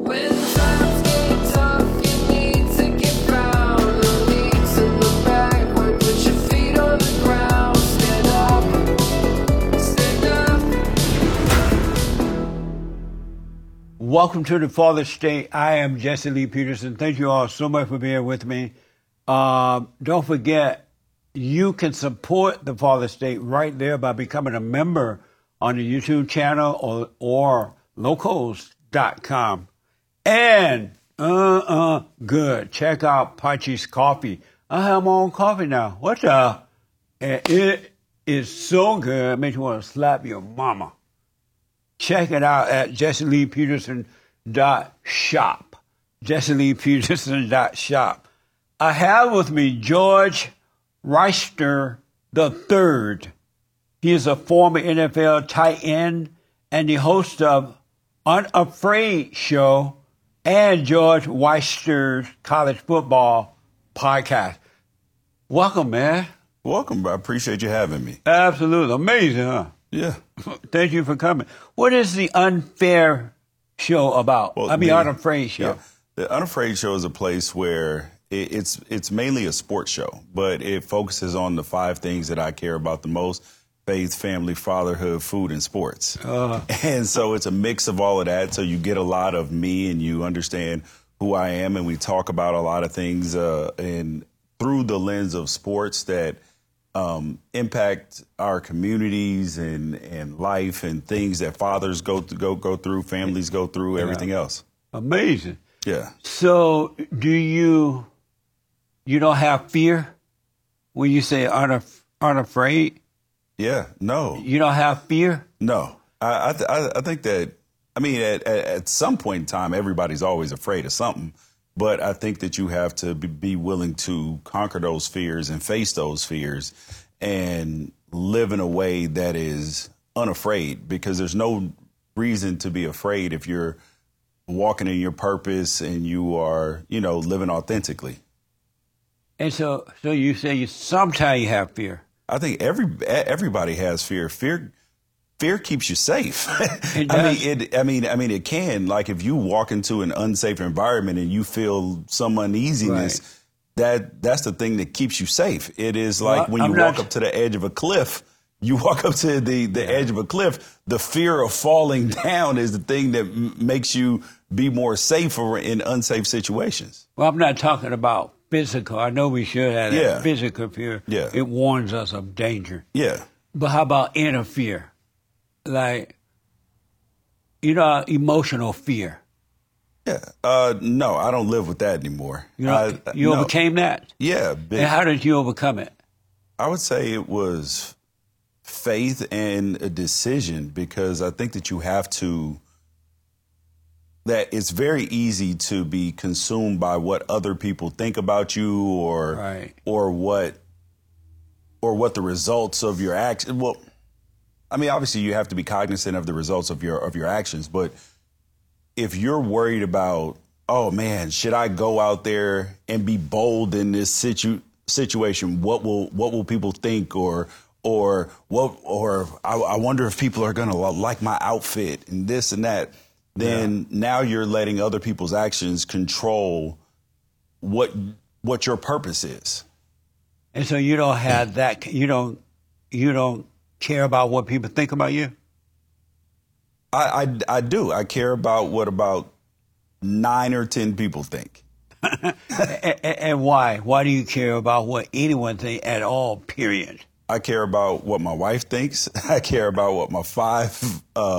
When times get tough, you need to get down. No need to look backward, put your feet on the ground. Stand up, stand up. Welcome to the Father State. I am Jesse Lee Peterson. Thank you all so much for being with me. Don't forget, you can support the Father State right there by becoming a member on the YouTube channel or locals.com. And, good. Check out Pachi's Coffee. I have my own coffee now. What the? And it is so good. It makes you want to slap your mama. Check it out at jesseleepeterson.shop. jesseleepeterson.shop. I have with me George Wrighster III. He is a former NFL tight end and the host of Unafraid Show and George Wrighster's college football podcast. Welcome, man. Welcome. I appreciate you having me. Absolutely. Amazing, huh? Yeah. Thank you for coming. What is the Unfair Show about? Well, Unafraid Show. Yeah. The Unafraid Show is a place where it's mainly a sports show, but it focuses on the 5 things that I care about the most: faith, family, fatherhood, food, and sports. And so it's a mix of all of that. So you get a lot of me and you understand who I am. And we talk about a lot of things and through the lens of sports that impact our communities and life and things that fathers go through, families go through, everything else. Amazing. Yeah. So do you don't have fear when you say unafraid? Yeah. No. You don't have fear? No. I think that, I mean, at some point in time, everybody's always afraid of something. But I think that you have to be willing to conquer those fears and face those fears and live in a way that is unafraid, because there's no reason to be afraid if you're walking in your purpose and you are, living authentically. And so you say sometimes you have fear. I think everybody has fear. Fear keeps you safe. It does. It can. Like if you walk into an unsafe environment and you feel some uneasiness, right, that's the thing that keeps you safe. It is like when you walk up to the edge of a cliff. You walk up to the edge of a cliff. The fear of falling down is the thing that makes you be more safer in unsafe situations. Well, I'm not talking about physical. I know we should have that physical fear. Yeah. It warns us of danger. Yeah. But how about inner fear? Like, emotional fear. Yeah. No, I don't live with that anymore. You overcame that? Yeah. And how did you overcome it? I would say it was faith and a decision, because I think that that it's very easy to be consumed by what other people think about you or what the results of your action. Well, I mean, obviously you have to be cognizant of the results of your actions, but if you're worried about, oh man, should I go out there and be bold in this situation? What will people think, or I wonder if people are going to like my outfit and this and that. Then now you're letting other people's actions control what your purpose is. And so you don't have that. You don't care about what people think about you? I do. I care about what about 9 or 10 people think. And why? Why do you care about what anyone thinks at all, period? I care about what my wife thinks. I care about what my 5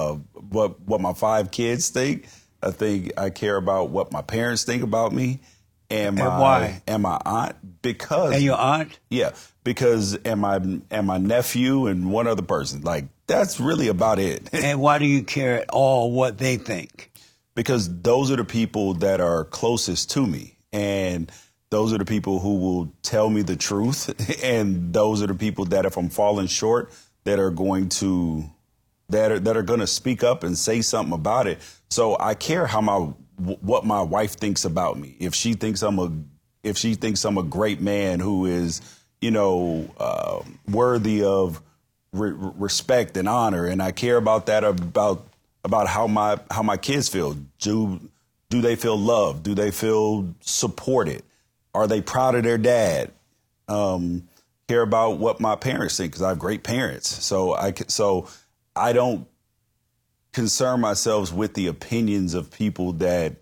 kids think. I care about what my parents think about me. And why? And my aunt, because. And your aunt? Yeah, because and my nephew and one other person. Like, that's really about it. And why do you care at all what they think? Because those are the people that are closest to me, and those are the people who will tell me the truth, and those are the people that, if I'm falling short, that are going to speak up and say something about it. So I care what my wife thinks about me. If she thinks I'm a great man who is, worthy of respect and honor, and I care about that, about how my kids feel. do they feel loved? Do they feel supported? Are they proud of their dad? Care about what my parents think, because I have great parents. So I don't concern myself with the opinions of people that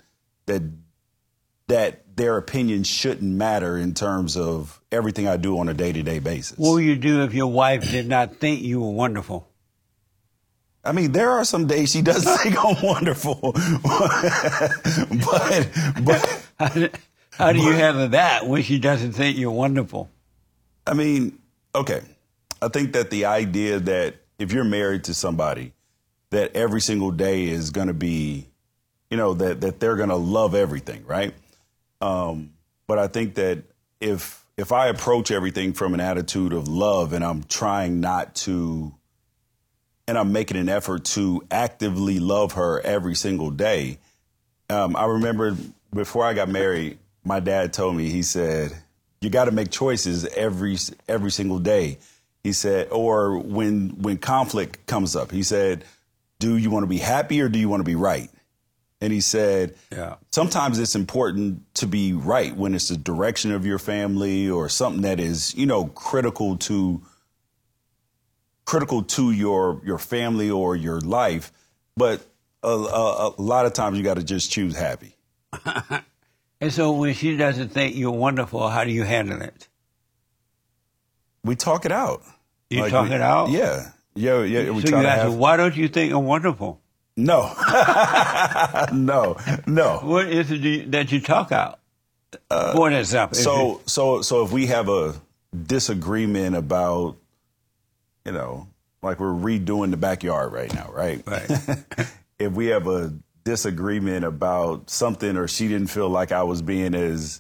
their opinions shouldn't matter in terms of everything I do on a day-to-day basis. What would you do if your wife did not think you were wonderful? I mean, there are some days she doesn't think I'm wonderful, but how do you handle that when she doesn't think you're wonderful? I mean, okay. I think that the idea that if you're married to somebody, that every single day is going to be, that they're going to love everything, right? But I think that if I approach everything from an attitude of love and I'm trying not to, and I'm making an effort to actively love her every single day. I remember before I got married, my dad told me, he said, you got to make choices every single day. He said, or when conflict comes up, he said, do you want to be happy or do you want to be right? And he said, sometimes it's important to be right when it's the direction of your family or something that is, critical to your family or your life. But a lot of times you got to just choose happy. And so when she doesn't think you're wonderful, how do you handle it? We talk it out. You talk it out? Yeah. Yeah. So you ask her, why don't you think I'm wonderful? No. No. What is it that you talk out? For example. So if we have a disagreement about, like we're redoing the backyard right now, right? Right. If we have a disagreement about something, or she didn't feel like I was being as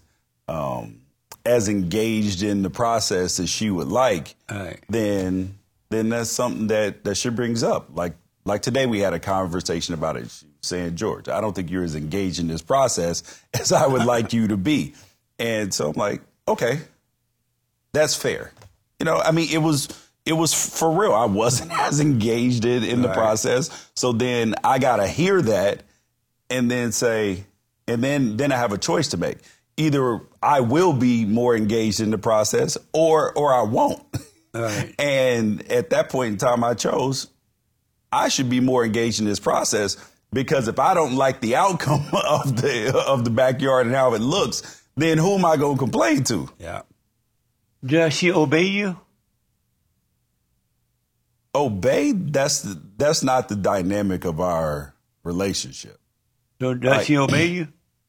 engaged in the process as she would like, right, then that's something that she brings up. Like today we had a conversation about it. She was saying, George, I don't think you're as engaged in this process as I would like you to be. And so I'm like, okay, that's fair. I mean, it was for real. I wasn't as engaged in the process. So then I got to hear that and then say, and then I have a choice to make. Either I will be more engaged in the process or I won't. Right. And at that point in time, I chose I should be more engaged in this process, because if I don't like the outcome of the backyard and how it looks, then who am I going to complain to? Yeah. Does she obey you? Obey? That's not the dynamic of our relationship. So does she obey you?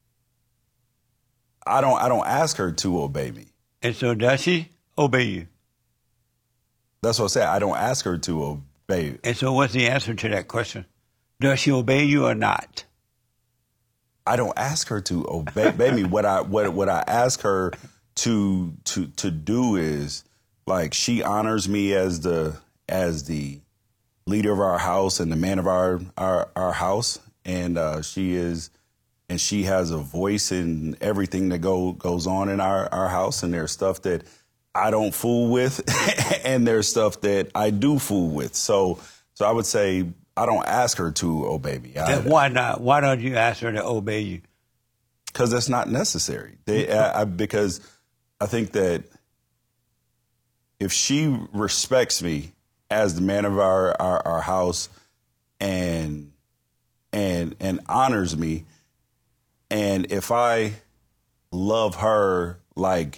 I don't ask her to obey me. And so does she obey you? That's what I said. I don't ask her to obey. And so what's the answer to that question? Does she obey you or not? I don't ask her to obey me. What I ask her to do is, like, she honors me as the leader of our house and the man of our house, and she has a voice in everything that goes on in our house. And there's stuff that I don't fool with, and there's stuff that I do fool with. So I would say I don't ask her to obey me. Why not? Why don't you ask her to obey you? Because that's not necessary. Because I think that if she respects me as the man of our house and honors me, and if I love her like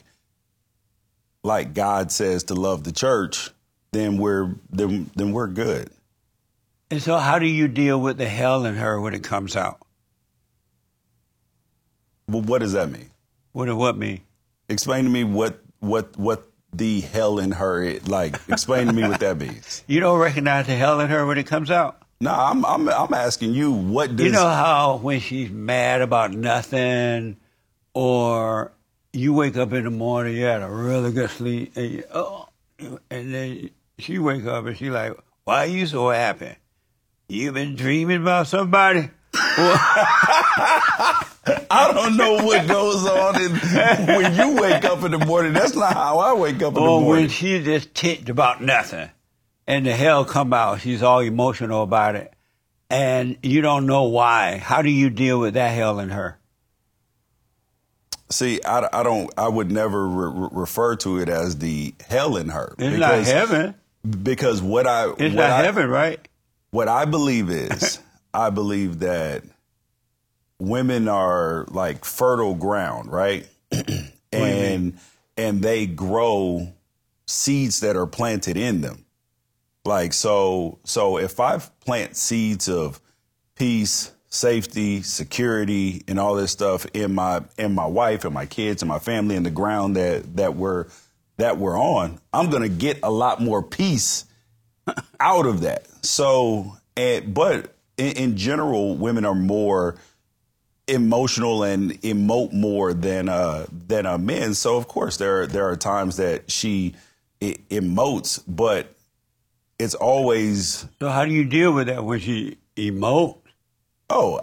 God says to love the church, then we're good. And so how do you deal with the hell in her when it comes out? Well, what does that mean? What mean? Explain to me what the hell in her is. Like, explain to me what that means. You don't recognize the hell in her when it comes out? No, I'm asking you, what does... You know how when she's mad about nothing, or you wake up in the morning, you had a really good sleep, and then she wake up and she like, why are you so happy? You been dreaming about somebody? I don't know what goes on when you wake up in the morning. That's not how I wake up in the morning. Or when she just ticked about nothing and the hell come out, she's all emotional about it. and you don't know why. How do you deal with that hell in her? See, I would never refer to it as the hell in her. It's not heaven. Because it's not heaven, right? What I believe is, I believe that women are like fertile ground, right? and they grow seeds that are planted in them. Like, so if I plant seeds of peace, safety, security, and all this stuff in my wife and my kids and my family and the ground that we're on, I'm gonna get a lot more peace out of that. So, but in general, women are more emotional and emote more than men. So of course there are times that she emotes, but it's always. So how do you deal with that when she emote? Oh,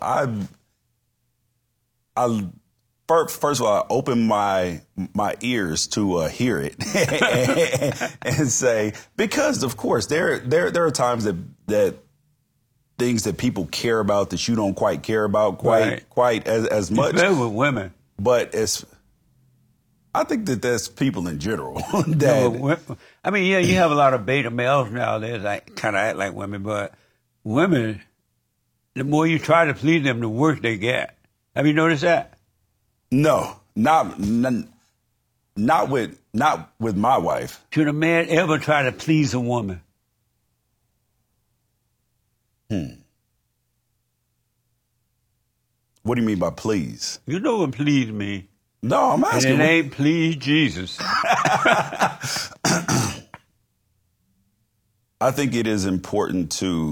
I first of all, I open my ears to hear it and say, because of course there are times that things that people care about that you don't quite care about quite as much. Especially with women. But I think that's people in general. I mean, yeah, you have a lot of beta males nowadays that kind of act like women, but women, the more you try to please them, the worse they get. Have you noticed that? No, not with my wife. Should a man ever try to please a woman? What do you mean by please? You know what please means. No, I'm asking. And it ain't please Jesus. I think it is important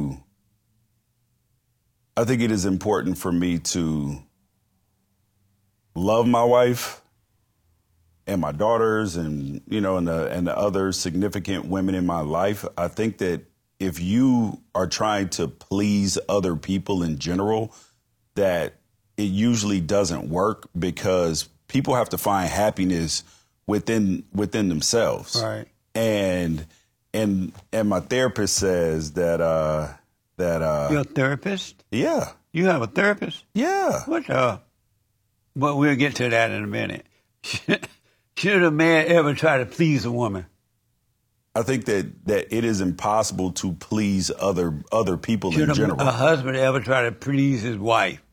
for me to love my wife and my daughters and, and the other significant women in my life. I think that if you are trying to please other people in general, that it usually doesn't work, because people have to find happiness within themselves. Right. And my therapist says that You're a therapist? Yeah. You have a therapist? Yeah. But we'll get to that in a minute. Should a man ever try to please a woman? I think that it is impossible to please other people in general. Should a husband ever try to please his wife?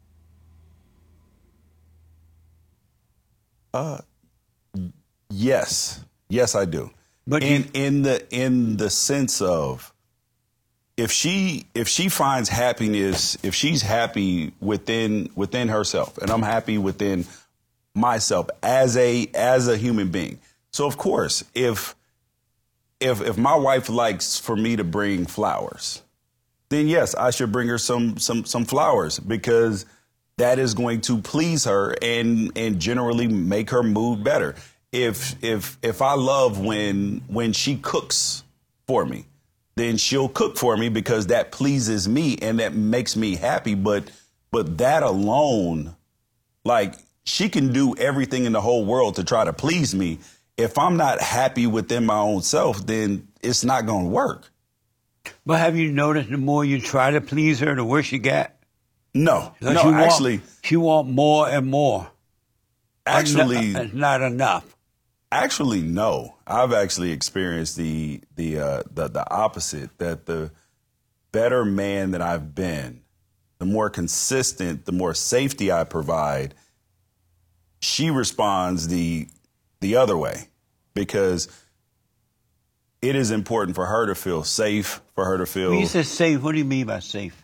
Yes, I do. But in the sense of, if she finds happiness, if she's happy within herself, and I'm happy within myself as a human being. So of course, if my wife likes for me to bring flowers, then yes, I should bring her some flowers, because that is going to please her and generally make her mood better. If I love when she cooks for me, then she'll cook for me because that pleases me and that makes me happy. But that alone, like, she can do everything in the whole world to try to please me. If I'm not happy within my own self, then it's not going to work. But have you noticed the more you try to please her, the worse you get? No, she want more and more. Actually, it's not enough. Actually, no. I've actually experienced the opposite. That the better man that I've been, the more consistent, the more safety I provide, she responds the other way, because it is important for her to feel safe, for her to feel. When you say safe, what do you mean by safe?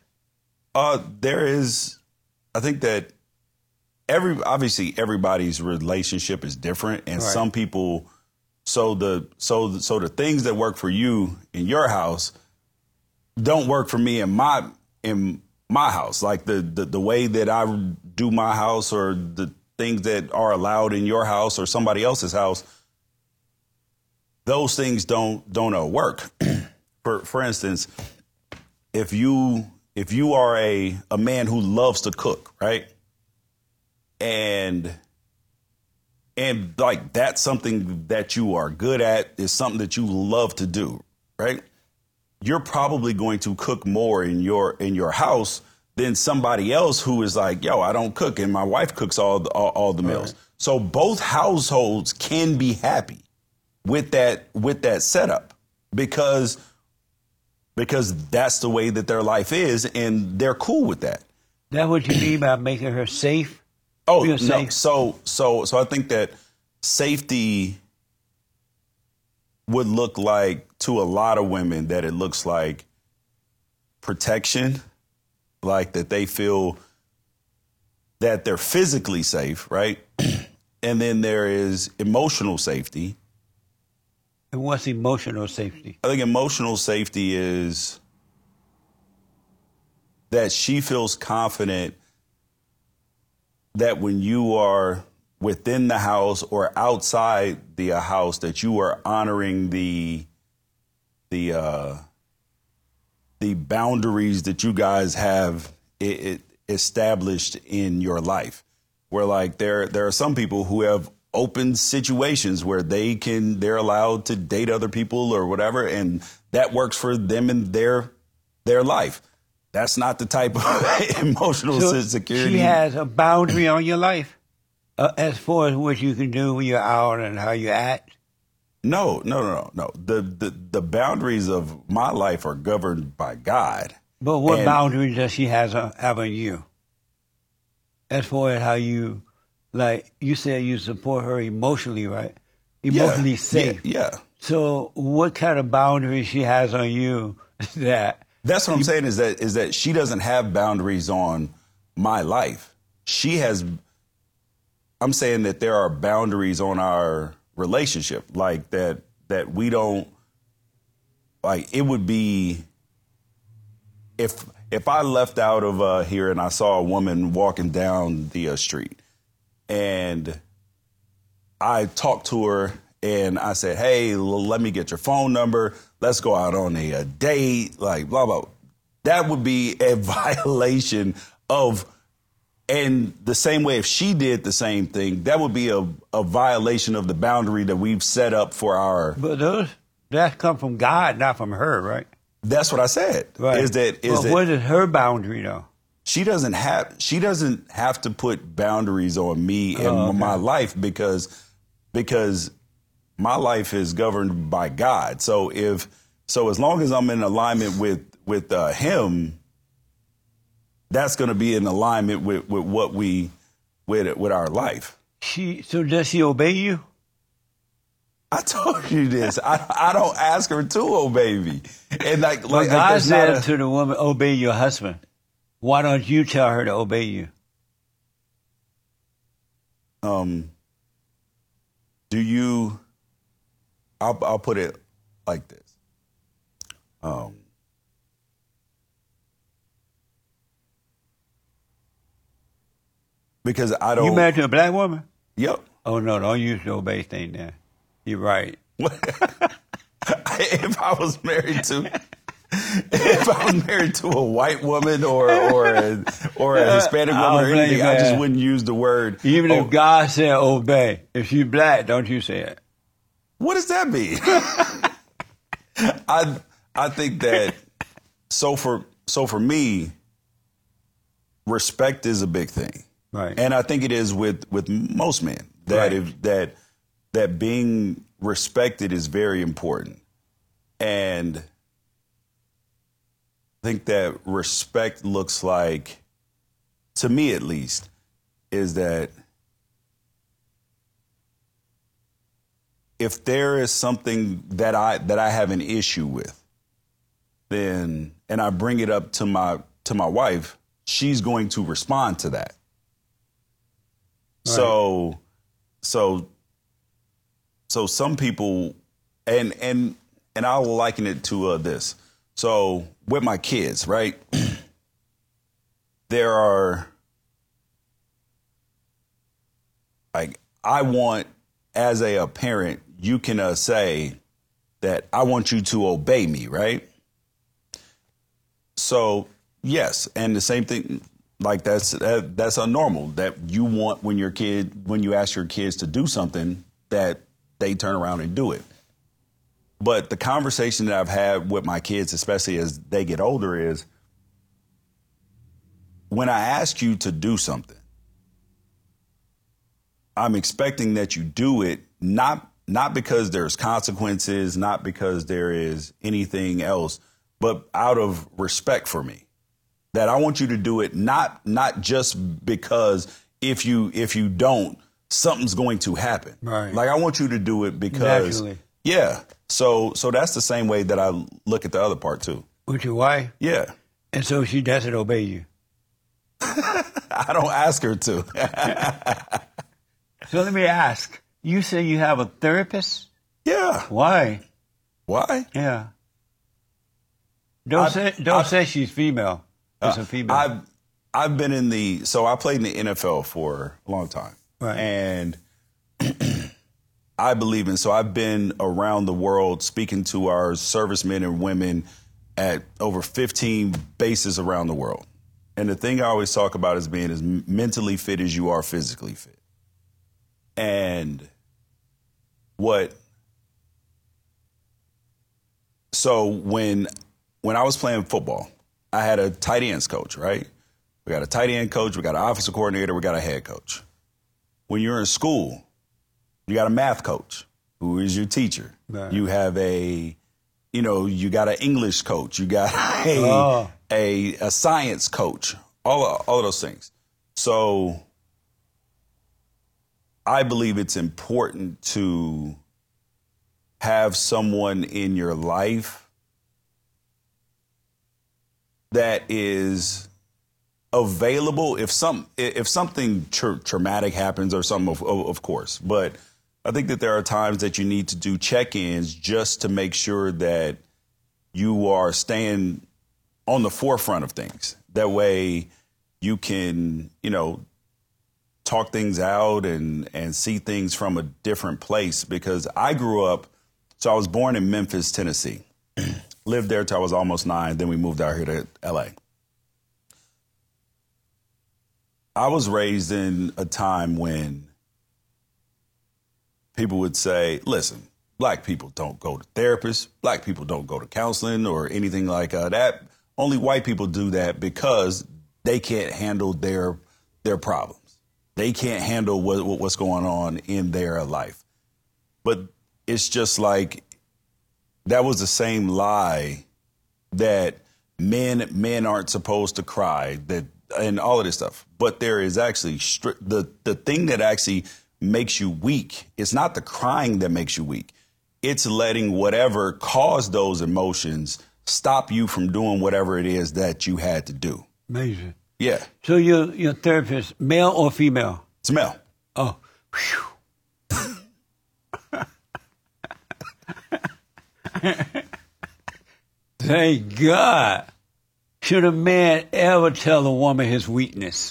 I think that obviously everybody's relationship is different, and right. Some people, so the things that work for you in your house don't work for me in my house. Like the way that I do my house, or the things that are allowed in your house or somebody else's house, those things don't work. For instance, if you are a man who loves to cook, right? And like, that's something that you are good at, is something that you love to do, right? you're probably going to cook more in your house than somebody else who is like, yo, I don't cook and my wife cooks all the meals. Right. So both households can be happy with that setup because that's the way that their life is and they're cool with that. That's what you mean by making her safe? Oh, no. Safe? So I think that safety would look like, to a lot of women, that it looks like protection, like that they feel that they're physically safe, right? And then there is emotional safety. And what's emotional safety? I think emotional safety is that she feels confident that when you are within the house or outside the house, that you are honoring the boundaries that you guys have established in your life. Where like there are some people who have open situations where they're allowed to date other people or whatever, and that works for them in their life. That's not the type of emotional security. She has a boundary on your life as far as what you can do when you're out and how you act. No. The boundaries of my life are governed by God. But what boundaries does she have on you? As far as how you, like you said, you support her emotionally, right? Emotionally safe. Yeah. So what kind of boundaries she has on you that... That's what I'm saying is that she doesn't have boundaries on my life. I'm saying that there are boundaries on our relationship, like that we don't, like, it would be if I left out of here and I saw a woman walking down the street and I talked to her and I said, hey, let me get your phone number. Let's go out on a date, like blah, blah. That would be a violation of, and the same way if she did the same thing, that would be a violation of the boundary that we've set up for our. But that come from God, not from her, right? That's what I said. Right. What is her boundary though? She doesn't have to put boundaries on me and my life because my life is governed by God. So as long as I'm in alignment with him, that's going to be in alignment with what with our life. So does she obey you? I told you this. I don't ask her to obey me. And like God said to the woman, obey your husband. Why don't you tell her to obey you? Do you? I'll put it like this. Because I don't. You married to a black woman? Yep. Oh no, don't use the obey thing there. You're right. If I was married to a white woman or a Hispanic woman or anything, I just wouldn't use the word. Even if God said obey, if she's black, don't you say it. What does that mean? I think that so for me, respect is a big thing. Right. And I think it is with most men that that being respected is very important. And I think that respect looks like, to me at least, is that if there is something that I have an issue with, then, and I bring it up to my wife, she's going to respond to that. Right. So some people, and I'll liken it to this. So with my kids, right? There are, like, I want, as a parent, you can say that I want you to obey me, right? So yes, and the same thing, like that's unnormal that you want when you ask your kids to do something that they turn around and do it. But the conversation that I've had with my kids, especially as they get older, is when I ask you to do something, I'm expecting that you do it not because there's consequences, not because there is anything else, but out of respect for me. That I want you to do it not just because if you don't, something's going to happen. Right. Like I want you to do it because Naturally. Yeah. So that's the same way that I look at the other part too. With your wife? Yeah. And so she doesn't obey you. I don't ask her to. So let me ask. You say you have a therapist? Yeah. Why? Why? Yeah. Don't say she's female. It's a female. I've been so I played in the NFL for a long time. Right. And I believe so I've been around the world speaking to our servicemen and women at over 15 bases around the world. And the thing I always talk about is being as mentally fit as you are physically fit. And so when I was playing football, I had a tight ends coach, right? We got a tight end coach, we got an offensive coordinator, we got a head coach. When you're in school, you got a math coach who is your teacher. Right. You have you got an English coach, you got a science coach, all of those things. So I believe it's important to have someone in your life that is available if something traumatic happens or something, of course. But I think that there are times that you need to do check-ins just to make sure that you are staying on the forefront of things. That way you can, talk things out and see things from a different place. Because I I was born in Memphis, Tennessee. Lived there till I was almost 9. Then we moved out here to L.A. I was raised in a time when people would say, listen, black people don't go to therapists. Black people don't go to counseling or anything like that. Only white people do that because they can't handle their problems. They can't handle what's going on in their life. But it's just like that was the same lie that men aren't supposed to cry, and all of this stuff. But there is actually the thing that actually makes you weak. It's not the crying that makes you weak. It's letting whatever caused those emotions stop you from doing whatever it is that you had to do. Amazing. Yeah. So your therapist, male or female? It's male. Oh. Whew. Thank God. Should a man ever tell a woman his weakness?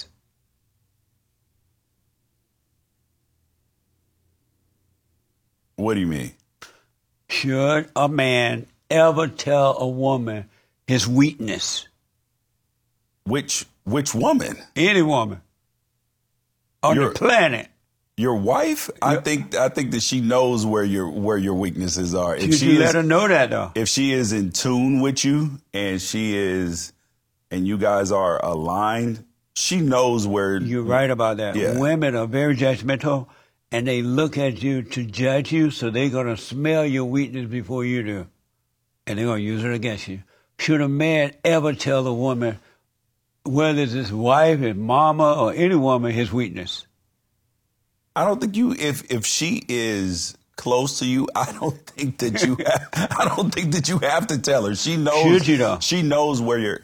What do you mean? Should a man ever tell a woman his weakness? Which woman? Any woman on the planet. Your wife? I think that she knows where your weaknesses are. If you let her know that though. If she is in tune with you and you guys are aligned, she knows where. You're right about that. Yeah. Women are very judgmental and they look at you to judge you, so they're going to smell your weakness before you do. And they're going to use it against you. Should a man ever tell a woman, whether it's his wife, his mama, or any woman, his weakness? I don't think if she is close to you, I don't think that you have to tell her. She knows. Should you though? She knows where you're.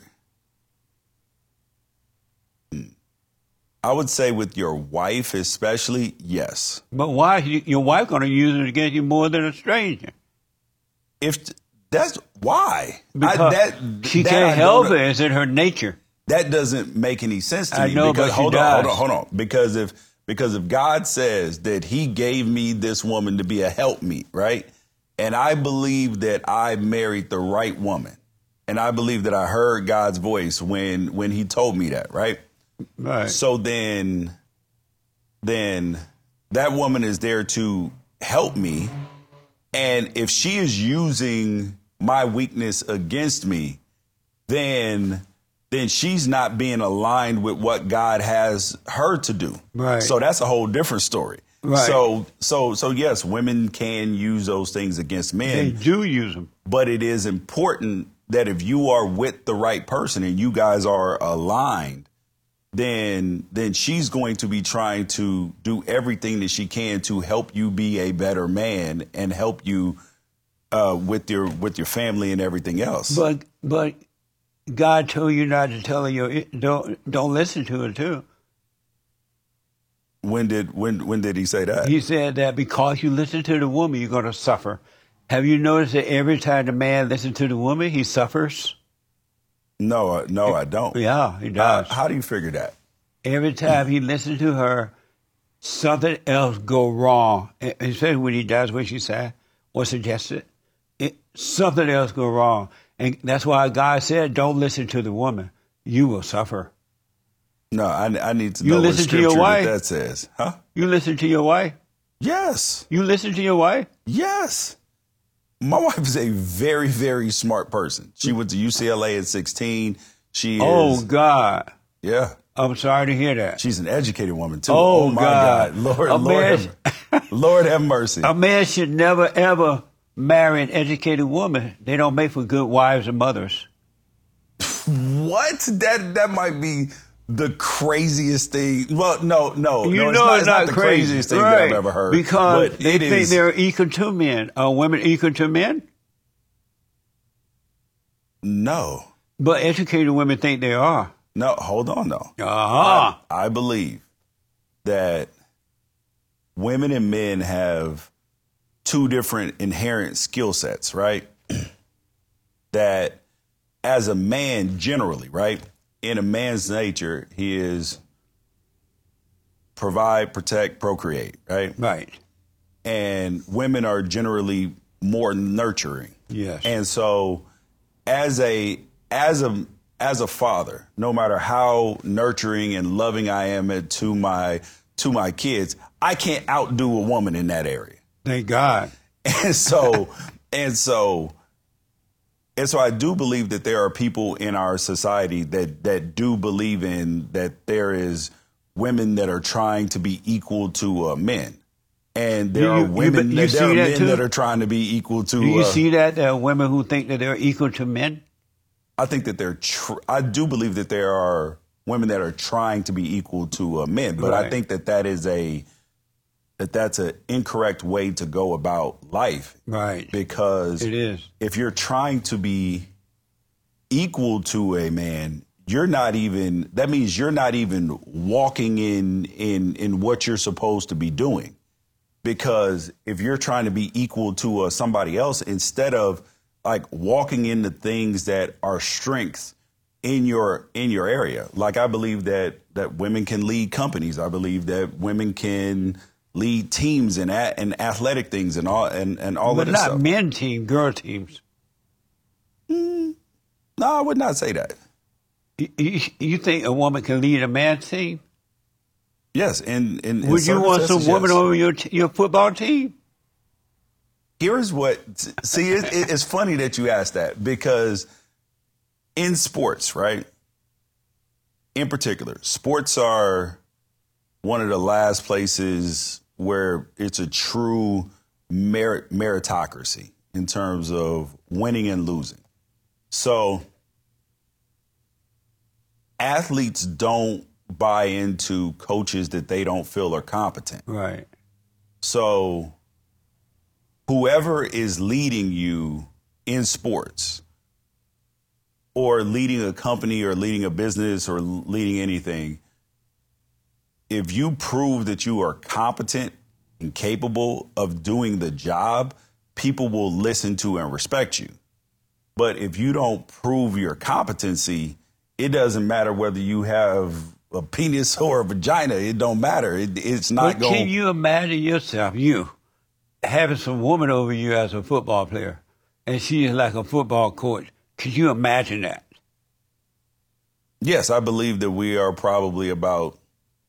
I would say with your wife especially, yes. But why your wife going to use it against you more than a stranger? If that's why, because she can't help it. Is it her nature? That doesn't make any sense to me. I know, because, but she does. Hold on. Because if God says that He gave me this woman to be a helpmeet, right? And I believe that I married the right woman, and I believe that I heard God's voice when He told me that, right? Right. So then that woman is there to help me. And if she is using my weakness against me, then she's not being aligned with what God has her to do. Right. So that's a whole different story. Right. So yes, women can use those things against They men, do use them. but it is important that if you are with the right person and you guys are aligned, then she's going to be trying to do everything that she can to help you be a better man and help you with your family and everything else. But God told you not to tell her don't listen to her too. When did he say that? He said that because you listen to the woman, you're going to suffer. Have you noticed that every time the man listens to the woman, he suffers? No, I don't. Yeah, he does. How do you figure that? Every time he listens to her, something else go wrong. Especially when he does what she said or suggested. Something else go wrong. And that's why God said, don't listen to the woman. You will suffer. No, I need to You know what listen to your scripture wife? that says. Huh? You listen to your wife? Yes. You listen to your wife? Yes. My wife is a very, very smart person. She went to UCLA at 16. She is. Oh, God. Yeah. I'm sorry to hear that. She's an educated woman, too. Oh, my God. Lord have mercy. A man should never, ever marry an educated woman. They don't make for good wives and mothers. What? That might be the craziest thing. Well, no. You no, know it's not the crazy. craziest thing Right. that I've ever heard. Because But they it think is- they're equal to men. Are women equal to men? No. But educated women think they are. No, hold on, though. Uh-huh. I believe that women and men have two different inherent skill sets, right? That as a man, generally, right? In a man's nature, he is provide, protect, procreate, right? Right. And women are generally more nurturing. Yes. And so as a father, no matter how nurturing and loving I am to my kids, I can't outdo a woman in that area. Thank God. And so I do believe that there are people in our society that do believe in that there is women that are trying to be equal to men. And there are women that are trying to be equal to. Do you see that? There are women who think that they're equal to men? I think that I do believe that there are women that are trying to be equal to men, but Right. I think that's an incorrect way to go about life. Right. Because It is. if you're trying to be equal to a man, that means you're not even walking in what you're supposed to be doing. Because if you're trying to be equal to somebody else, instead of like walking into things that are strengths in your area, like I believe that women can lead companies. I believe that women can lead teams and athletic things and all But of this not stuff. men team, girl teams. No, I would not say that. You think a woman can lead a man's team? Yes, in Would you want some woman over your football team? Here's what. See, it's funny that you asked that because in sports, right? In particular, sports are one of the last places where it's a true meritocracy in terms of winning and losing. So athletes don't buy into coaches that they don't feel are competent. Right. So whoever is leading you in sports or leading a company or leading a business or leading anything, if you prove that you are competent and capable of doing the job, people will listen to and respect you. But if you don't prove your competency, it doesn't matter whether you have a penis or a vagina. It don't matter. It's not going. Can you imagine yourself, you, having some woman over you as a football player, and she is like a football coach? Could you imagine that? Yes, I believe that we are probably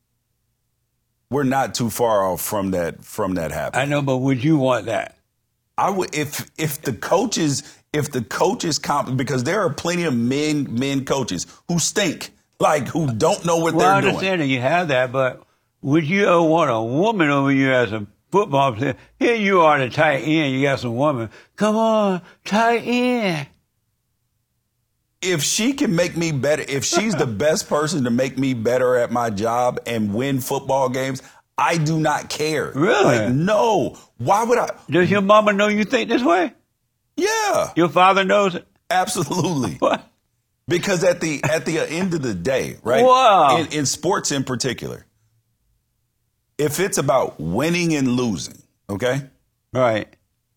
we're not too far off from that happening. I know, but would you want that? I would if the coaches because there are plenty of men coaches who stink, like who don't know what Well, I they're doing. understand that you have that, but would you ever want a woman over you as a football player? Here you are, the tight end. You got some woman. Come on, tight end. If she can make me better, if she's the best person to make me better at my job and win football games, I do not care. Really? Like, no. Why would I? Does your mama know you think this way? Yeah, Your father knows it? absolutely. What? Because at the end of the day, right? Wow. In sports in particular, if it's about winning and losing, okay, Right.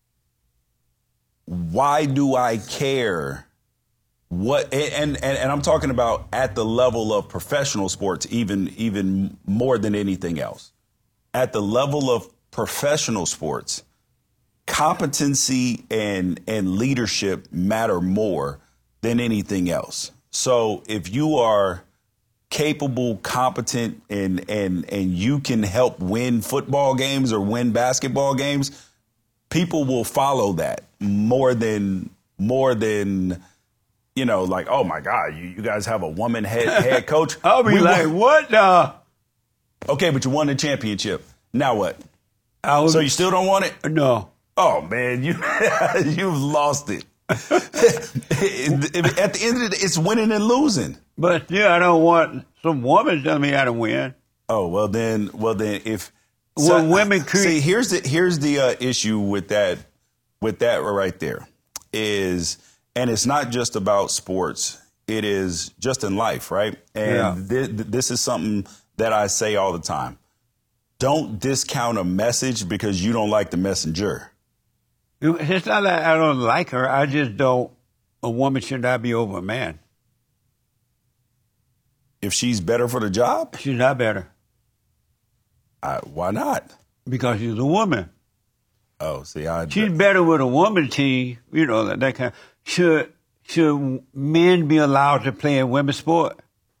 why do I care? What and I'm talking about at the level of professional sports, even more than anything else. At the level of professional sports, competency and leadership matter more than anything else. So if you are capable, competent, and you can help win football games or win basketball games, people will follow that more than like, oh my God, you guys have a woman head coach. I'll be what the? Okay, but you won the championship. Now what? So you still don't want it? No. Oh man, you've lost it. At the end of the day, it's winning and losing. But yeah, I don't want some woman telling me how to win. Oh well, then if women see, here's the issue with that right there is, and it's not just about sports. It is just in life, right? And this is something that I say all the time. Don't discount a message because you don't like the messenger. It's not that I don't like her. I just don't. A woman should not be over a man. If she's better for the job, She's not better why not? because she's a woman. Oh, see, She's better with a woman team. You know that kind. Should men be allowed to play in women's sport?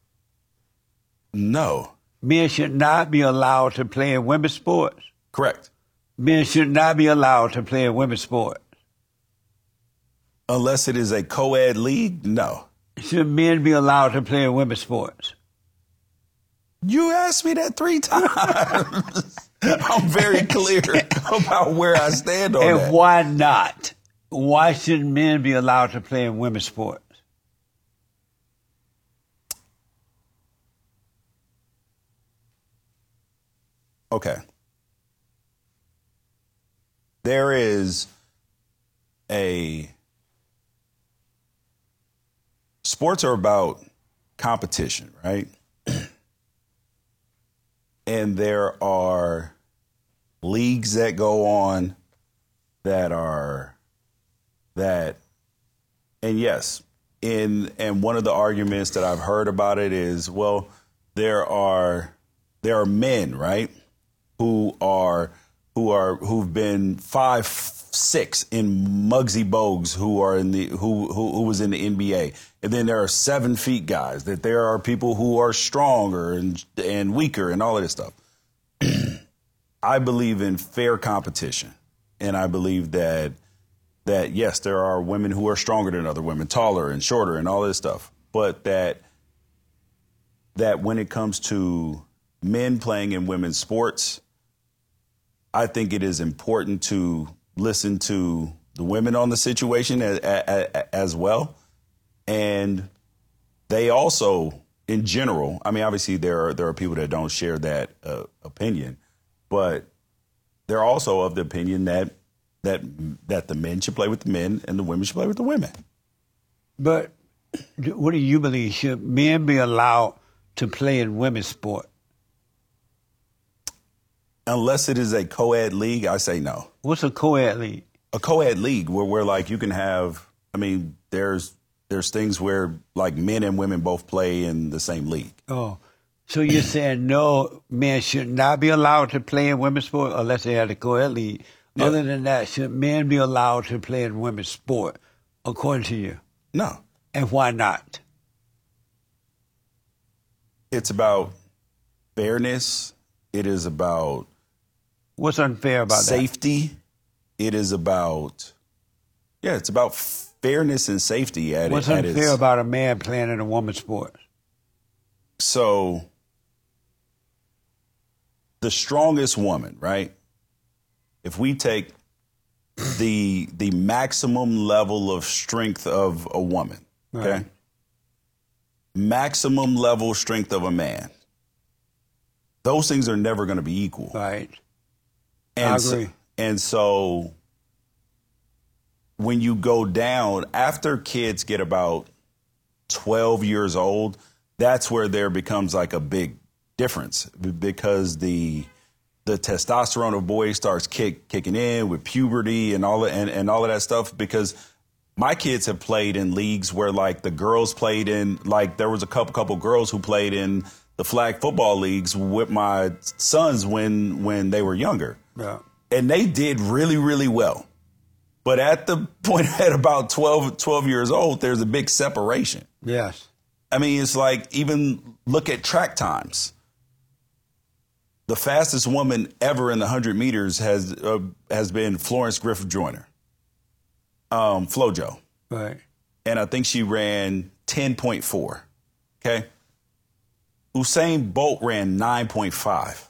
No. Men should not be allowed to play in women's sports. Correct. Men should not be allowed to play in women's sports. Unless it is a co-ed league, no. Should men be allowed to play in women's sports? You asked me that 3 times. I'm very clear about where I stand on that. And why not? Why should men be allowed to play in women's sports? Okay. There is sports are about competition, right? And there are leagues that go on and yes, and one of the arguments that I've heard about it is, well, there are men, right, who've been 5'6" in Muggsy Bogues who was in the NBA, and then there are 7 feet guys. That there are people who are stronger and weaker and all of this stuff. I believe in fair competition, and I believe that yes, there are women who are stronger than other women, taller and shorter and all this stuff, but that when it comes to men playing in women's sports, I think it is important to listen to the women on the situation as well. And they also, in general, I mean, obviously there are people that don't share that opinion, but they're also of the opinion that the men should play with the men and the women should play with the women. But what do you believe? Should men be allowed to play in women's sport? Unless it is a co-ed league, I say no. What's a co-ed league? A co-ed league where like you can have, I mean, there's things where like men and women both play in the same league. Oh, so you're saying no, men should not be allowed to play in women's sport unless they have a co-ed league. Yeah. Other than that, should men be allowed to play in women's sport, according to you? No. And why not? It's about fairness. It is about what's unfair about safety. it is about, it's about fairness and safety at What's at unfair about a man playing in a woman's sport? So the strongest woman, right? If we take the maximum level of strength of a woman, okay? Right. Maximum level strength of a man. Those things are never going to be equal. Right. And I agree. So when you go down, after kids get about 12 years old, that's where there becomes like a big difference, because the testosterone of boys starts kicking in with puberty and all of that stuff. Because my kids have played in leagues where like the girls played in, like there was a couple girls who played in the flag football leagues with my sons when they were younger. Yeah. And they did really, really well. But at the point at about 12 years old, there's a big separation. Yes. I mean, it's like, even look at track times. The fastest woman ever in the 100 meters has been Florence Griffith Joyner, FloJo. Right. And I think she ran 10.4. Okay. Usain Bolt ran 9.5.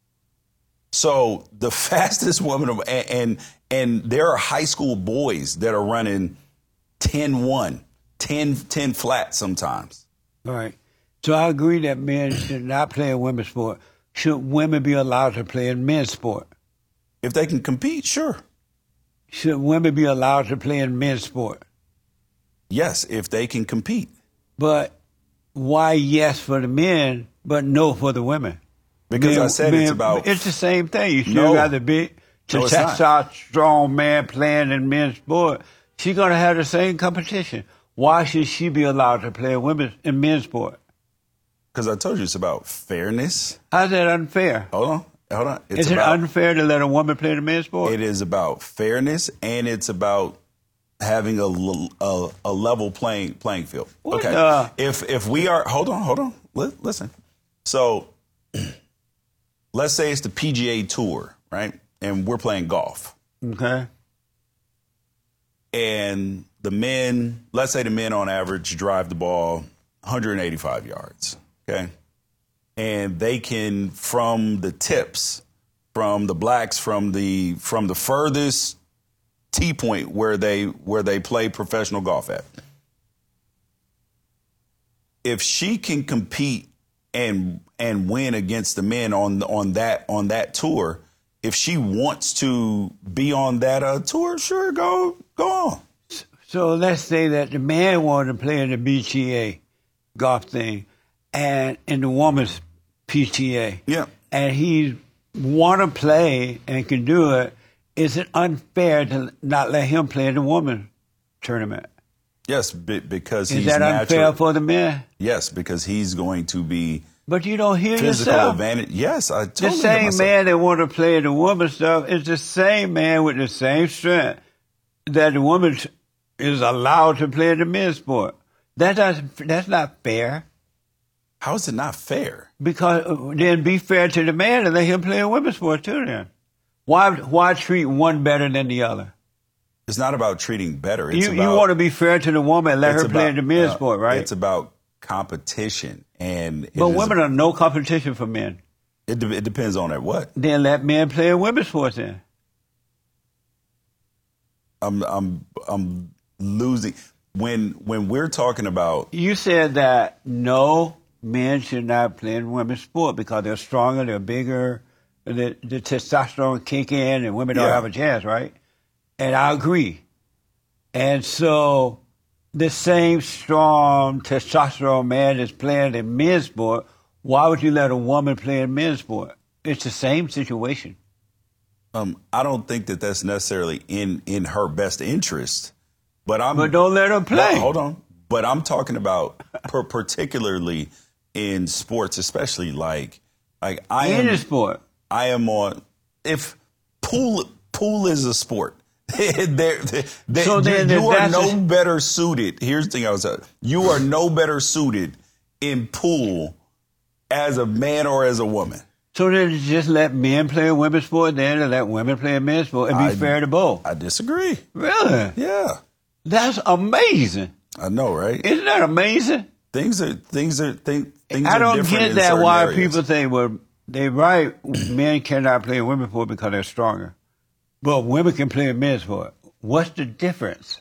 So the fastest woman, and there are high school boys that are running 10-1, 10 flat sometimes. Right. So I agree that men should not play in women's sport. Should women be allowed to play in men's sport? If they can compete, sure. Should women be allowed to play in men's sport? Yes, if they can compete. But why yes for the men, but no for the women? Because I said it's about... It's the same thing. You still got the big testosterone man playing in men's sport. She's going to have the same competition. Why should she be allowed to play in men's sport? Because I told you it's about fairness. How's that unfair? Hold on. Is it unfair to let a woman play the men's sport? It is about fairness, and it's about having a level playing field. Okay. If we are... Hold on. Listen. So let's say it's the PGA Tour, right? And we're playing golf. Okay. And the men, let's say the men on average drive the ball 185 yards, okay? And they can, from the tips, from the blacks, from the furthest tee point where they play professional golf at. If she can compete and win against the men on that tour, if she wants to be on that tour, sure, go on. So let's say that the man wanted to play in the BTA golf thing and in the woman's PTA. Yeah. And he want to play and can do it. Is it unfair to not let him play in the women's tournament? Yes, because Is he's that unfair for the men? Yes, because he's going to be... But you don't hear physical yourself. Advantage. Yes, I totally The same myself. man that want to play the woman stuff is the same man with the same strength that the woman is allowed to play the men's sport. That's not fair. How is it not fair? Because then be fair to the man and let him play a women's sport too. Then why treat one better than the other? It's not about treating better. It's You want to be fair to the woman and let her play in the men's sport, right? It's about competition, and but women are no competition for men. It depends on at what. Then let men play in women's sports. Then I'm losing when we're talking about. You said that no, men should not play in women's sport because they're stronger, they're bigger, the testosterone kick in, and women don't have a chance, right? And I agree. And so the same strong testosterone man that's playing in men's sport, why would you let a woman play in men's sport? It's the same situation. I don't think that that's necessarily in her best interest, but don't let her play. No, hold on. But I'm talking about particularly in sports, especially like I am in the sport. I am on. If pool is a sport. So then you are no better suited. Here's the thing I was saying. You are no better suited in pool as a man or as a woman. So then just let men play a women's sport then and let women play a men's sport and be fair to both. I disagree. Really? Yeah. That's amazing. I know, right? Isn't that amazing? Things are I don't different get in that certain why areas. people say, well, they're right, men cannot play a women's sport because they're stronger. But women can play a men's sport. What's the difference?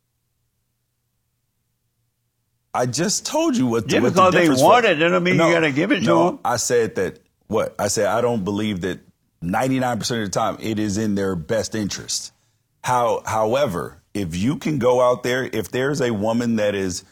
I just told you what the, Just what the because they difference want was. it doesn't mean you got to give it to them. I said that, I said I don't believe that 99% of the time it is in their best interest. However, if you can go out there, if there's a woman that is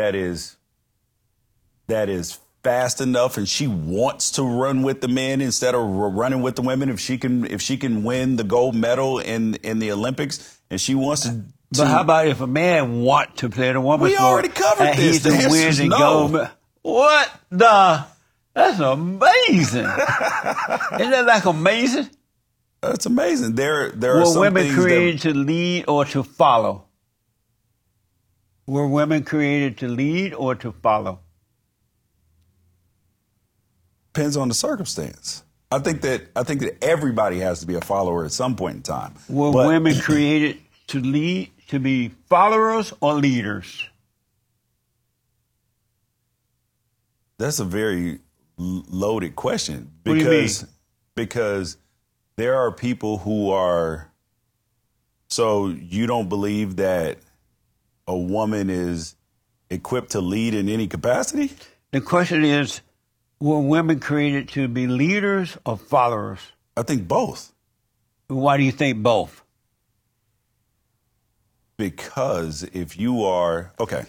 fast enough and she wants to run with the men instead of running with the women, if she can win the gold medal in the Olympics and she wants to. But how about if a man want to play the women's We sport? already covered and this. He's The the answer win is and no. gold. What the? That's amazing. Isn't that like amazing? That's amazing. There are Were some women things created to lead or to follow? Were women created to lead or to follow? depends on the circumstance. I think that everybody has to be a follower at some point in time. Were women created to lead, to be followers or leaders? That's a very loaded question What do you mean? because there are people who are. So you don't believe that a woman is equipped to lead in any capacity? The question is, were women created to be leaders or followers? I think both. Why do you think both? Because if you are, okay,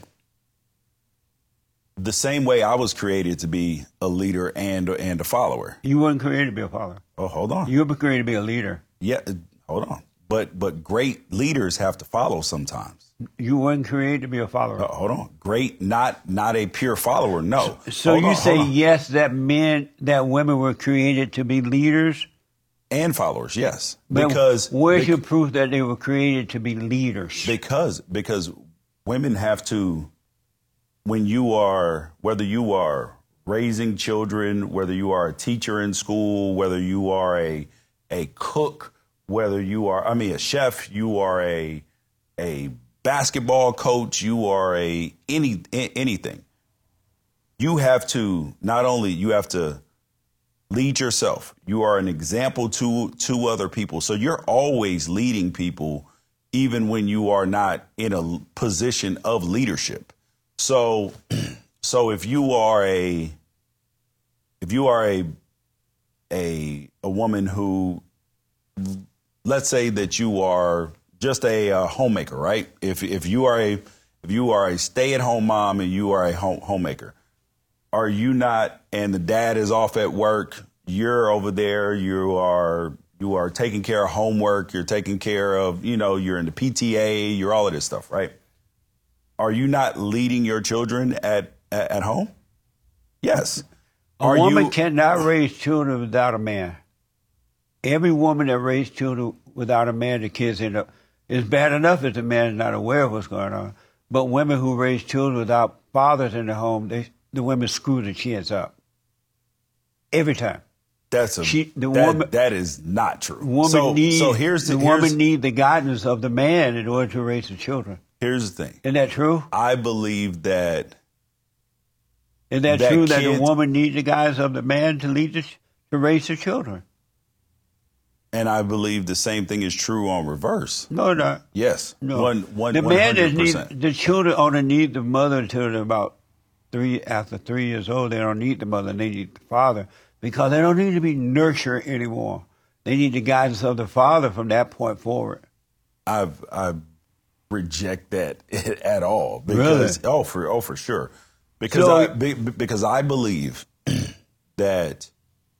the same way I was created to be a leader and a follower. You weren't created to be a follower. Oh, hold on. You were created to be a leader. Yeah, hold on. But great leaders have to follow sometimes. You weren't created to be a follower. Hold on. Great, not a pure follower. No. So Hold you on, say hold on. yes, that women were created to be leaders? And followers, yes. But Because where's your proof that they were created to be leaders? because women have to, when you are, whether you are raising children, whether you are a teacher in school, whether you are a cook, whether you are, a chef, you are a basketball coach, you are anything. You have to, not only you have to lead yourself, you are an example to other people. So you're always leading people, even when you are not in a position of leadership. So if you are a woman who, let's say that you are just a homemaker, right? If you are a stay-at-home mom and you are a homemaker, are you not? And the dad is off at work. You're over there. You are taking care of homework. You're taking care of, you're in the PTA. You're all of this stuff, right? Are you not leading your children at home? Yes. A woman cannot raise children without a man. Every woman that raised children without a man, the kids end up, it's bad enough if the man is not aware of what's going on. But women who raise children without fathers in the home, the women screw the kids up. Every time. That is not true. Woman needs the guidance of the man in order to raise the children. Here's the thing. Isn't that true? I believe that. Is that true that the woman needs the guidance of the man to raise the children? And I believe the same thing is true on reverse. No, not. Yes. No. The man that needs the children only need the mother until they're about after 3 years old. They don't need the mother, they need the father. Because they don't need to be nurtured anymore. They need the guidance of the father from that point forward. I reject that at all. Because, really? For sure. Because I believe that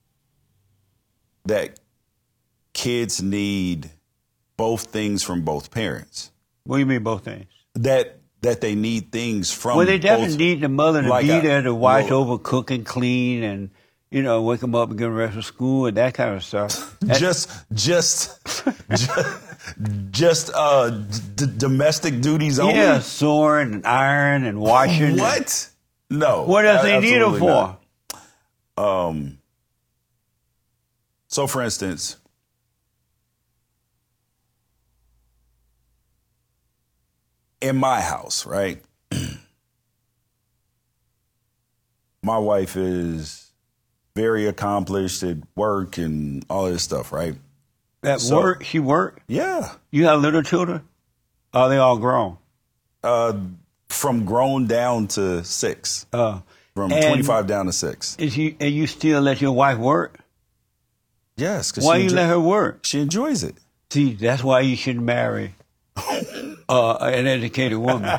kids need both things from both parents. What do you mean both things? That they need things from. Well, they definitely need the mother to be there to watch over, cook and clean, and wake them up and get them ready for school and that kind of stuff. Just domestic duties only. Yeah, sewing and iron and washing. What? No. What else they need them for? So, for instance, in my house, right? My wife is very accomplished at work and all this stuff, right? At work? She work? Yeah. You have little children? Are they all grown? From grown down to 6. From 25 down to 6. And you still let your wife work? Yes. Why you let her work? She enjoys it. See, that's why you shouldn't marry an educated woman.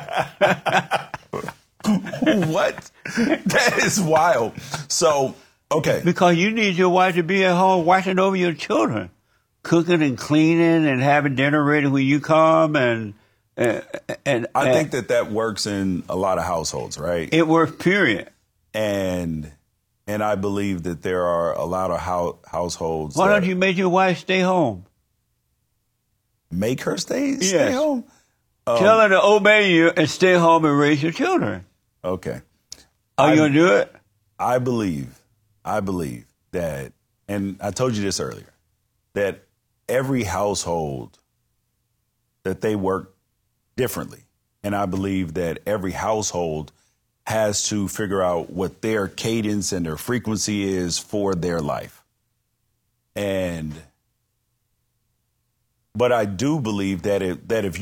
What? That is wild. So, okay. Because you need your wife to be at home watching over your children, cooking and cleaning and having dinner ready when you come. And I think that works in a lot of households, right? It works, period. And I believe that there are a lot of households. Why don't you make your wife stay home? Make her stay home? Tell her to obey you and stay home and raise your children. Okay. Are you going to do it? I believe that, and I told you this earlier, that every household, that they work differently. And I believe that every household has to figure out what their cadence and their frequency is for their life. But I do believe that if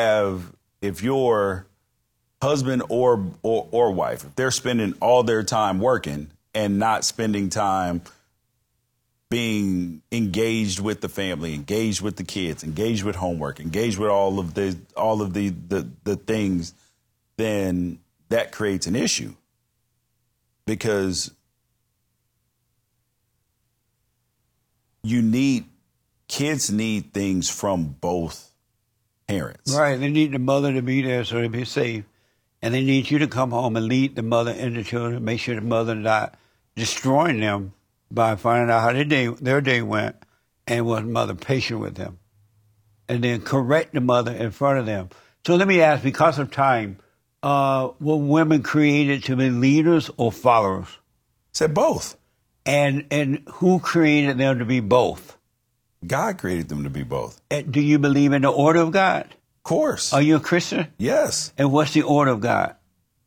your husband or wife, if they're spending all their time working and not spending time being engaged with the family, engaged with the kids, engaged with homework, engaged with all of the things, then that creates an issue. Because kids need things from both parents. Right. They need the mother to be there so they be safe. And they need you to come home and lead the mother and the children, make sure the mother not destroying them by finding out how their day went, and was mother patient with them. And then correct the mother in front of them. So let me ask, because of time, were women created to be leaders or followers? Said both. And who created them to be both? God created them to be both. And do you believe in the order of God? Of course. Are you a Christian? Yes. And what's the order of God?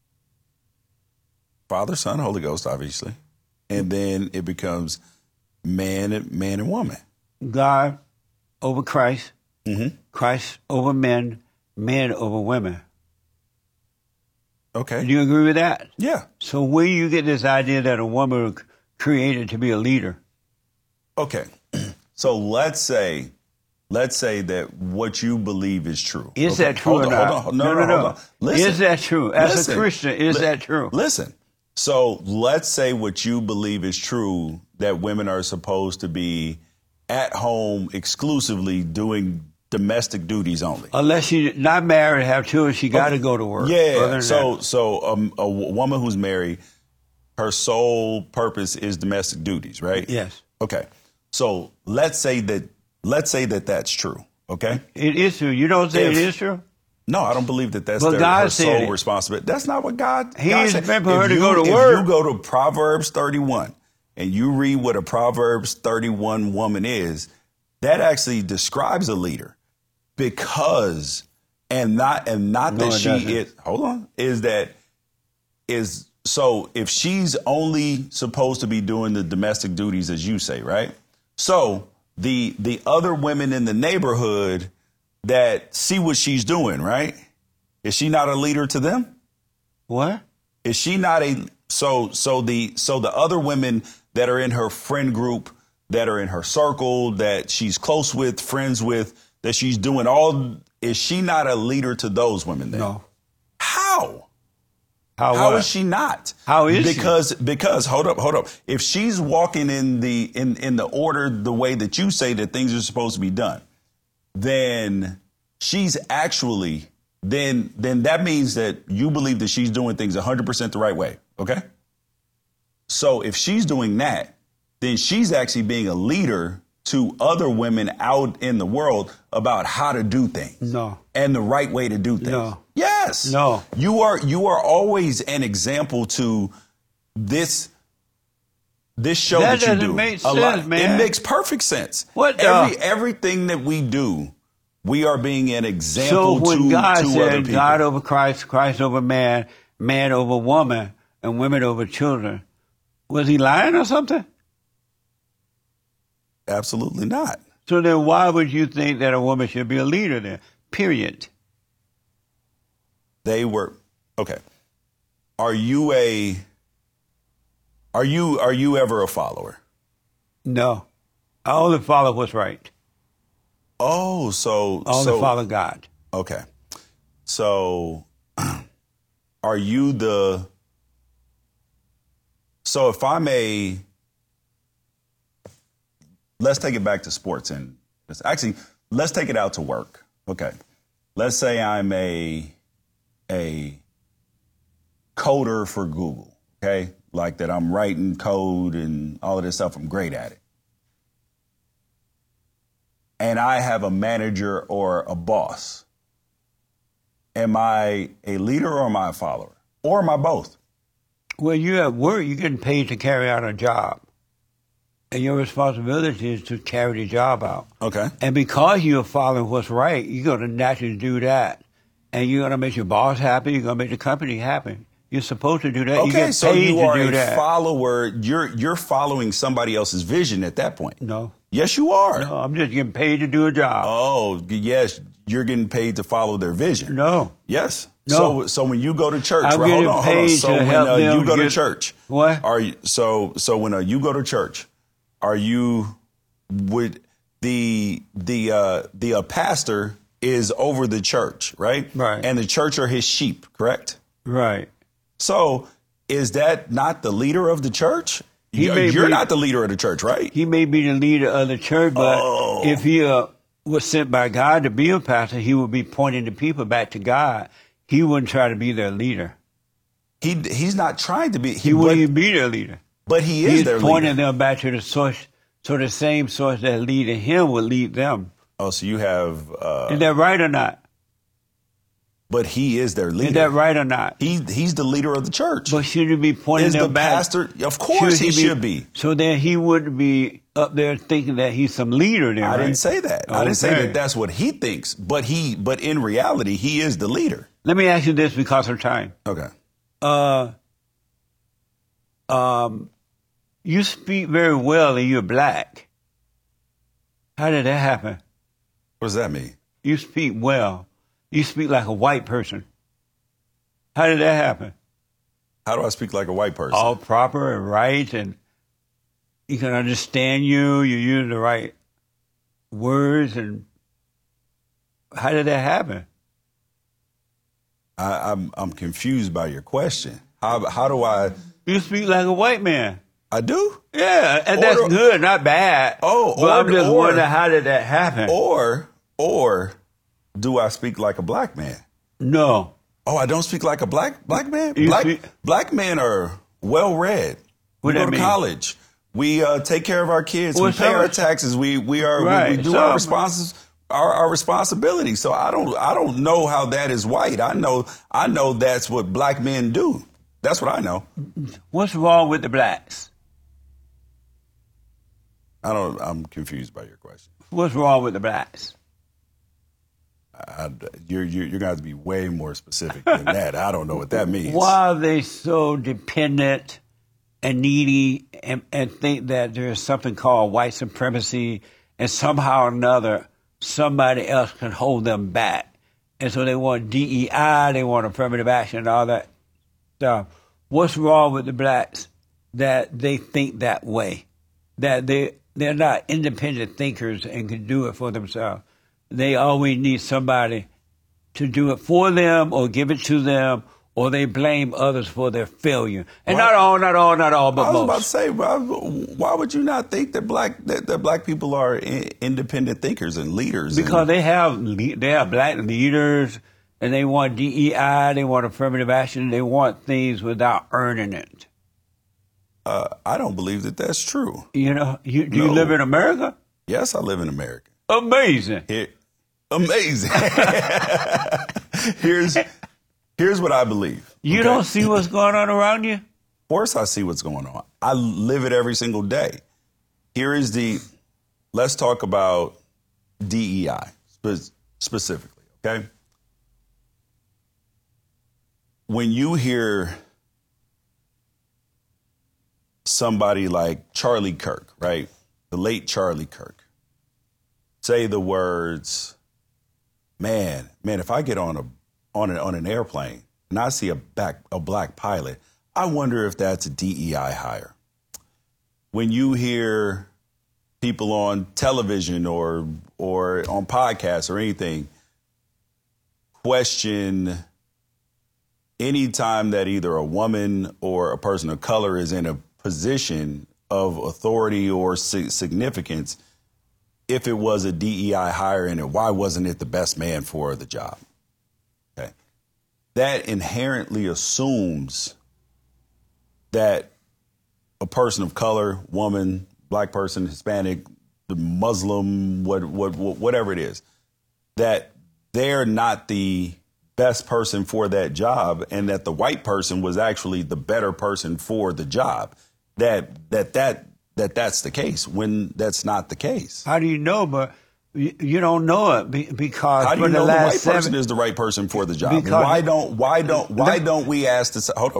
Father, Son, Holy Ghost, obviously. And then it becomes man and woman. God over Christ, Mm-hmm. Christ over men, men over women. Okay. Do you agree with that? Yeah. So where do you get this idea that a woman was created to be a leader? Okay. So let's say that what you believe is true. Is that true or not? Hold on. No. Hold on. Listen. Is that true? As a Christian, is that true? Listen. So let's say what you believe is true, that women are supposed to be at home exclusively doing domestic duties only. Unless she's not married, have children, she got to go to work. Yeah. So a woman who's married, her sole purpose is domestic duties, right? Yes. Okay. So let's say that that's true. Okay. It is true. You don't say it is true? No, I don't believe that that's God her said sole responsibility. That's not what God He God is said. meant for her If to go to work. If you go to Proverbs 31 and you read what a Proverbs 31 woman is, that actually describes a leader. Because not that she is, hold on, is so if she's only supposed to be doing the domestic duties, as you say, right? So the other women in the neighborhood that see what she's doing, right? Is she not a leader to them? What? Is she not so the other women that are in her friend group, that are in her circle, that she's close with, friends with, that she's doing is she not a leader to those women then? No. How? How is she not? How is she? Because hold up. If she's walking in the order, the way that you say that things are supposed to be done, then she's actually then that means that you believe that she's doing things 100% the right way. Okay. So if she's doing that, then she's actually being a leader to other women out in the world about how to do things. No. And the right way to do things. No. Yes. this show That that, you doesn't do, make a lot, sense, man. it makes perfect sense. What everything that we do, we are being an example So when to God other said people. God over Christ, Christ over man, man over woman, and women over children, was he lying or something? Absolutely not. So then why would you think that a woman should be a leader then? Period. They were okay. Are you ever a follower? No. I only follow what's right. Oh, so I only follow God. Okay. So are you the so if I'm a let's take it back to sports and actually let's take it out to work. Okay. Let's say I'm a coder for Google, okay? Like that I'm writing code and all of this stuff. I'm great at it. And I have a manager or a boss. Am I a leader or am I a follower? Or am I both? Well, you're at work, you're getting paid to carry out a job. And your responsibility is to carry the job out. Okay. And because you're following what's right, you're going to naturally do that. And you're going to make your boss happy. You're going to make the company happy. You're supposed to do that. You Okay, get so paid you to are do a that. follower. You're following somebody else's vision at that point. No. Yes, you are. No, I'm just getting paid to do a job. Oh, yes, you're getting paid to follow their vision. No. Yes. No. So when you go to church, I'm right, getting hold on. paid So to when help them you go to get- church, What? are you so when you go to church, are you would the pastor is over the church, right? Right. And the church are his sheep, correct? Right. So is that not the leader of the church? may You're be- not the leader of the church, right? He may be the leader of the church, but Oh. if he was sent by God to be a pastor, he would be pointing the people back to God. He wouldn't try to be their leader. He's not trying to be. He wouldn't even be their leader. but he is He's their pointing leader. them back to the source, so the same source that leaded him would lead them. Oh, so you have, Is that right or not? but he is their leader. Is that right or not? He's the leader of the church. But should he be pointing Is them the back? pastor? Of course he should be. So then he wouldn't be up there thinking that he's some leader then, I right? didn't say that. I didn't say Okay. that that's what he thinks. But in reality, he is the leader. Let me ask you this because of time. Okay. You speak very well and you're black. How did that happen? What does that mean? You speak well. You speak like a white person. How did that happen? How do I speak like a white person? All proper and right, and you can understand you. You use the right words, and how did that happen? I'm confused by your question. How do I? You speak like a white man. I do. Yeah, and that's Or- good, not bad. Oh, but I'm just or- wondering how did that happen? Or do I speak like a black man? No. Oh, I don't speak like a black man. You speak- Black men are well read. What We that go to mean? college. We take care of our kids. Well, we pay our some- taxes. We do Right, our some- responses. Our responsibility. So I don't know how that is white. I know that's what black men do. That's what I know. What's wrong with the blacks? I'm confused by your question. What's wrong with the blacks? You're gonna have to be way more specific than that. I don't know what that means. Why are they so dependent and needy and think that there's something called white supremacy and somehow or another somebody else can hold them back? And so they want DEI, they want affirmative action and all that stuff. What's wrong with the blacks that they think that way? That they're not independent thinkers and can do it for themselves. They always need somebody to do it for them or give it to them, or they blame others for their failure. And not all, but I was most. about to say, why would you not think that black people are independent thinkers and leaders? Because they have black leaders, and they want DEI, they want affirmative action, they want things without earning it. I don't believe that that's true. You know, do you No. live in America? Yes, I live in America. Amazing. Amazing. Here's what I believe. You okay? don't see what's going on around you? course I see what's going on. I live it every single day. Let's talk about DEI specifically, okay? When you hear somebody like Charlie Kirk, right? The late Charlie Kirk, say the words, man, if I get on an airplane and I see a black pilot, I wonder if that's a DEI hire. When you hear people on television or on podcasts or anything question any time that either a woman or a person of color is in a position of authority or significance, if it was a DEI hire in it, why wasn't it the best man for the job? Okay. That inherently assumes that a person of color, woman, black person, Hispanic, Muslim, whatever it is, that they're not the best person for that job, and that the white person was actually the better person for the job. That's the case when that's not the case. How do you know? But you don't know it because how do you know the white person is the right person for the job? Why don't we ask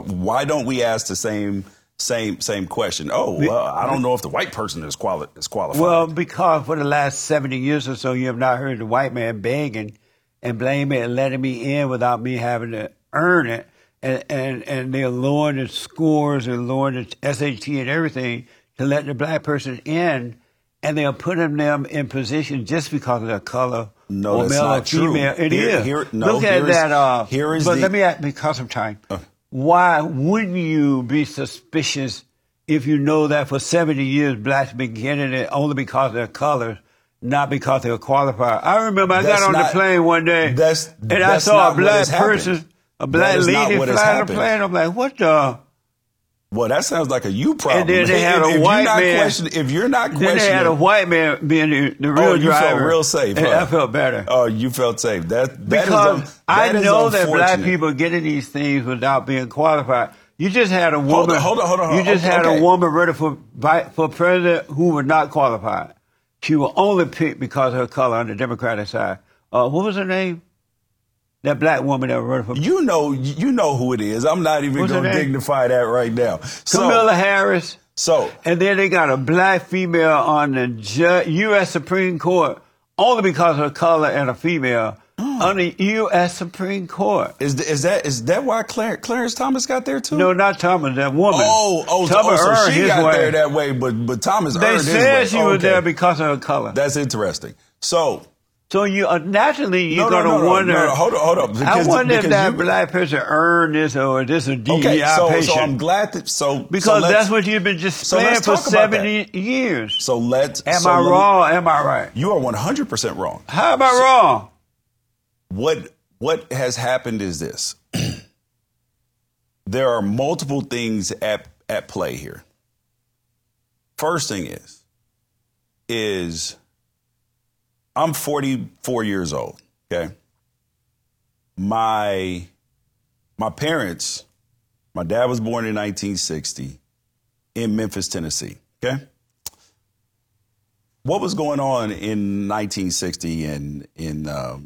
the same question? I don't know if the white person is qualified. Well, because for the last 70 years or so, you have not heard the white man begging and blaming and letting me in without me having to earn it. And they're lowering the scores and lowering the SAT and everything to let the black person in, and they're putting them in position just because of their color no, or that's male not or female. true. It is. Look at that. Let me ask, because of time, why wouldn't you be suspicious if you know that for 70 years blacks been getting it only because of their colors, not because they were qualified? I remember I got on the plane one day and I saw a black person, a black lady flying the plane. I'm like, what the? Well, that sounds like a you problem. And then they had a white man. If you're not questioning, then they had a white man being the real driver. You felt real safe. And I felt better. Oh, you felt safe. Because I know that black people get in these things without being qualified. You just had a woman. Hold on. You just had a woman running for president who was not qualified. She was only picked because of her color on the Democratic side. What was her name? That black woman that running for you know who it is. I'm not even going to dignify that right now. Kamala Harris. And then they got a black female on the U.S. Supreme Court only because of her color and a female on the U.S. Supreme Court. Is that why Clarence Thomas got there too? No, not Thomas. That woman. So she got there that way, but Thomas earned his way. They said she was there because of her color. That's interesting. So you naturally you're gonna wonder. No, hold up. I wonder if that black person earned this or this a DEI patient. So I'm glad that because that's what you've been just saying for 70 years. So Am I wrong? Or am I right? You are 100% wrong. How am I wrong? What has happened is this: there are multiple things at play here. First thing is. I'm 44 years old, okay? My parents, my dad was born in 1960 in Memphis, Tennessee, okay? What was going on in 1960 in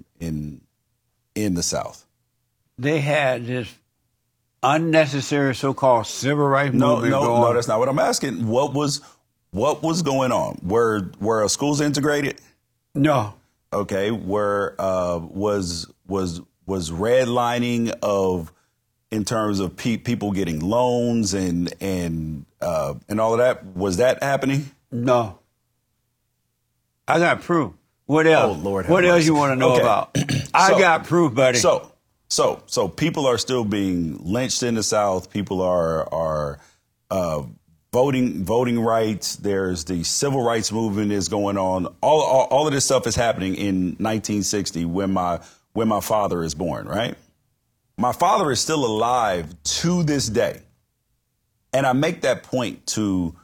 the South? They had this unnecessary so-called civil rights movement going on. No, that's not what I'm asking. What was going on? Were schools integrated? No. Okay. Was redlining in terms of people getting loans and all of that? Was that happening? No. I got proof. What else? Oh, Lord. What else you want to know about? I got proof, buddy. So people are still being lynched in the South. People are voting rights. There's the civil rights movement is going on. All of this stuff is happening in 1960 when my father is born, right? My father is still alive to this day. And I make that point to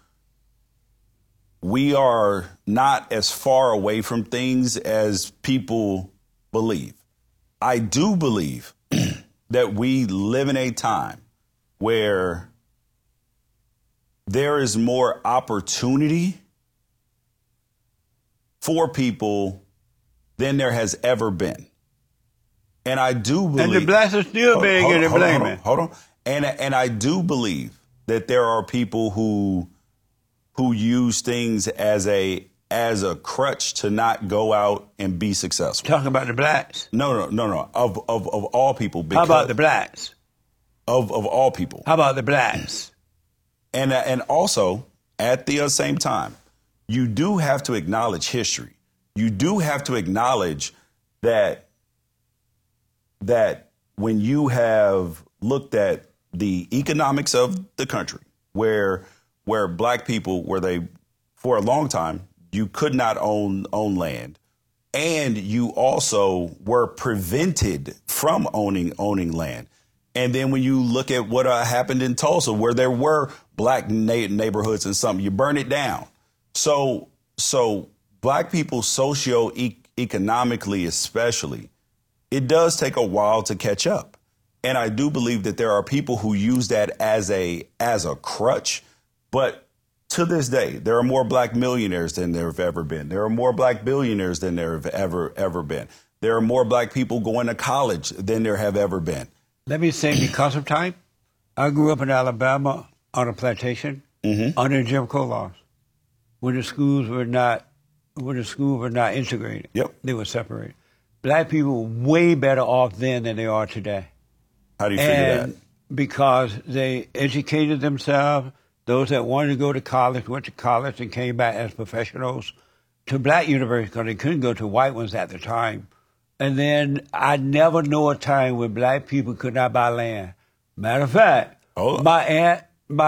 we are not as far away from things as people believe. I do believe that we live in a time where there is more opportunity for people than there has ever been. And I do believe... And the blacks are still being getting blamed. Hold on. And I do believe that there are people who use things as a crutch to not go out and be successful. Talking about the blacks? No. Of all people. How about the blacks? Of all people. How about the blacks? And also, at the same time, you do have to acknowledge history. You do have to acknowledge that when you have looked at the economics of the country, where black people, for a long time, you could not own land, and you also were prevented from owning land. And then when you look at what happened in Tulsa, where there were black neighborhoods and something, you burn it down. So black people socio-economically especially, it does take a while to catch up. And I do believe that there are people who use that as a crutch. But to this day, there are more black millionaires than there have ever been. There are more black billionaires than there have ever been. There are more black people going to college than there have ever been. Let me say, because of time, I grew up in Alabama on a plantation under Jim Crow laws, when the schools were not integrated. Yep. They were separated. Black people were way better off then than they are today. How do you figure that? Because they educated themselves. Those that wanted to go to college went to college and came back as professionals to black universities because they couldn't go to white ones at the time. And then I never know a time when black people could not buy land. Matter of fact, my aunt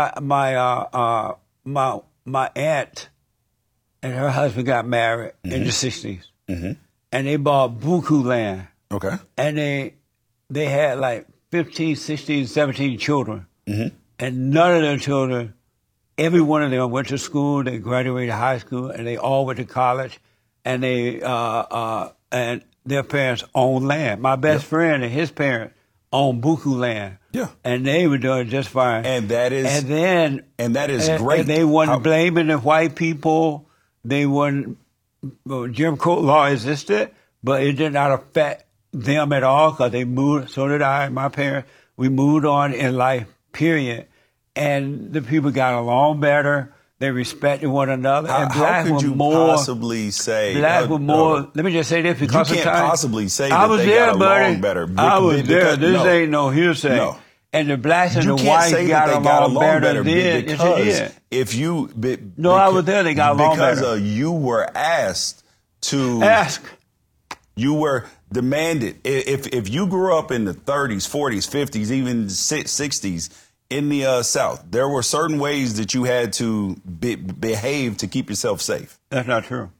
and her husband got married in the 60s. Mm-hmm. And they bought buku land. Okay. And they had like 15, 16, 17 children. Mm-hmm. And none of their children, every one of them went to school, they graduated high school, and they all went to college. And and their parents owned land. My best friend and his parents owned buku land. Yeah. And they were doing just fine. And that is great. And they weren't blaming the white people. They weren't, Jim Crow law existed, but it did not affect them at all because they moved. So did I and my parents. We moved on in life, period. And the people got along better. They respected one another. How could you possibly say? Black were more. Let me just say this because you can't of time. possibly say that they got along better. I was there. This ain't no hearsay. No. And the blacks and the whites got along better then. Because if you... I was there. They got along better. Because you were asked to... You were demanded. If you grew up in the 30s, 40s, 50s, even 60s in the South, there were certain ways that you had to behave to keep yourself safe. That's not true.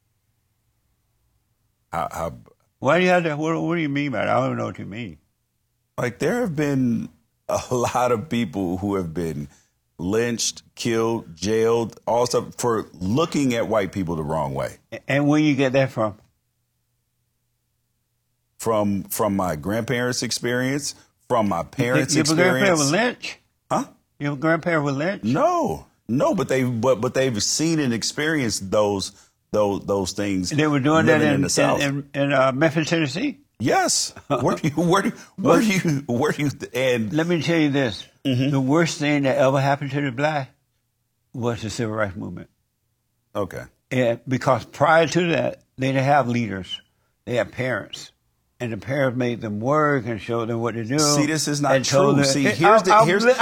Why do you have to? What do you mean by that? I don't even know what you mean. Like, there have been a lot of people who have been lynched, killed, jailed, all stuff for looking at white people the wrong way. And where you get that from? From my grandparents' experience, from my parents' experience. Your grandparent was lynched? Huh? Your grandparent was lynched? No, but they've seen and experienced those things. And they were doing that in Memphis, Tennessee? Yes. Where do you? And let me tell you this: the worst thing that ever happened to the black was the civil rights movement. Okay. And because prior to that, they didn't have leaders; they had parents. And the parents made them work and showed them what to do. See, this is not true. Let me tell you this.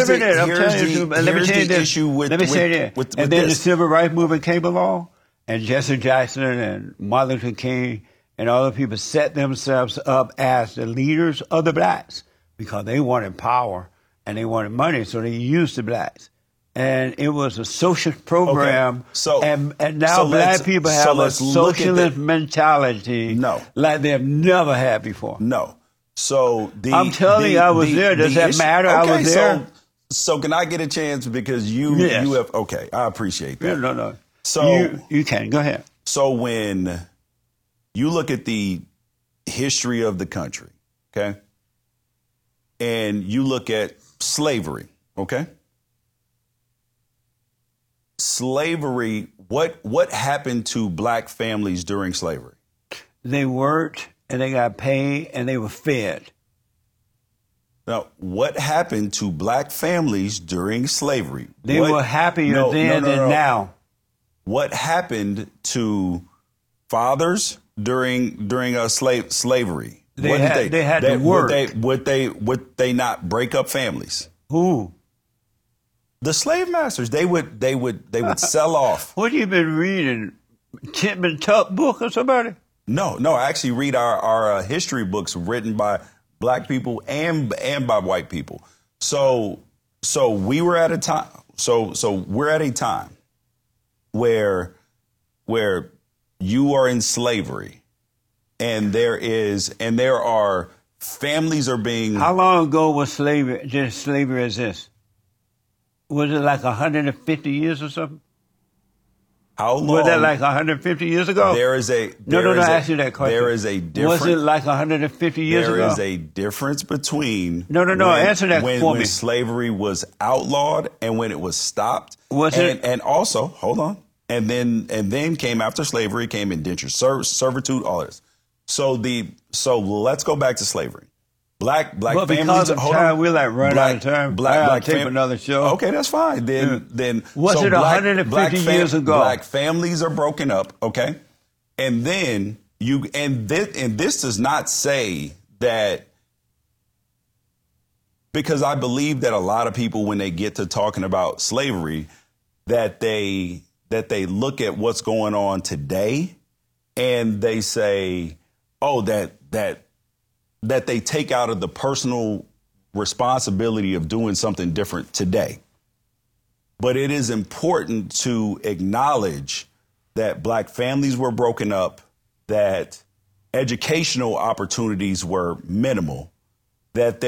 Let me say this. And then the civil rights movement came along, and Jesse Jackson and Martin Luther King and all the people set themselves up as the leaders of the blacks because they wanted power and they wanted money, so they used the blacks. And it was a social program. Okay. And now black people have a socialist mentality like they've never had before. No. So I'm telling you, I was there. Does that matter? Okay, I was there. So can I get a chance because you have, okay, I appreciate that. No. So you can. Go ahead. So when you look at the history of the country, okay, and you look at slavery, okay, slavery, what happened to black families during slavery? They worked and they got paid and they were fed. Now, what happened to black families during slavery? They were happier then than now. What happened to fathers during slavery? They had to work. Would they not break up families? Who? The slave masters. They would sell off. What you been reading? Chipman Tuck book or somebody? No. I actually read our history books written by black people and by white people. So we were at a time. So we're at a time where you are in slavery, and there are families are being. How long ago was slavery? Just slavery as this? Was it like 150 years or something? How long? Was that like 150 years ago? There is a no. Ask you that question. There is a difference. Was it like 150 years ago? There is a difference between no. Answer that for me. When slavery was outlawed and when it was stopped. Was it? And also, hold on. And then came after slavery came indentured servitude, all this. So let's go back to slavery. Black but families. Because of time, we're like running out of time. Black tape another show. Okay, that's fine. Then was it 150 years ago? Black families are broken up. Okay, and then this does not say that, because I believe that a lot of people, when they get to talking about slavery, that they look at what's going on today and they say, oh, that they take out of the personal responsibility of doing something different today. But it is important to acknowledge that black families were broken up, that educational opportunities were minimal, that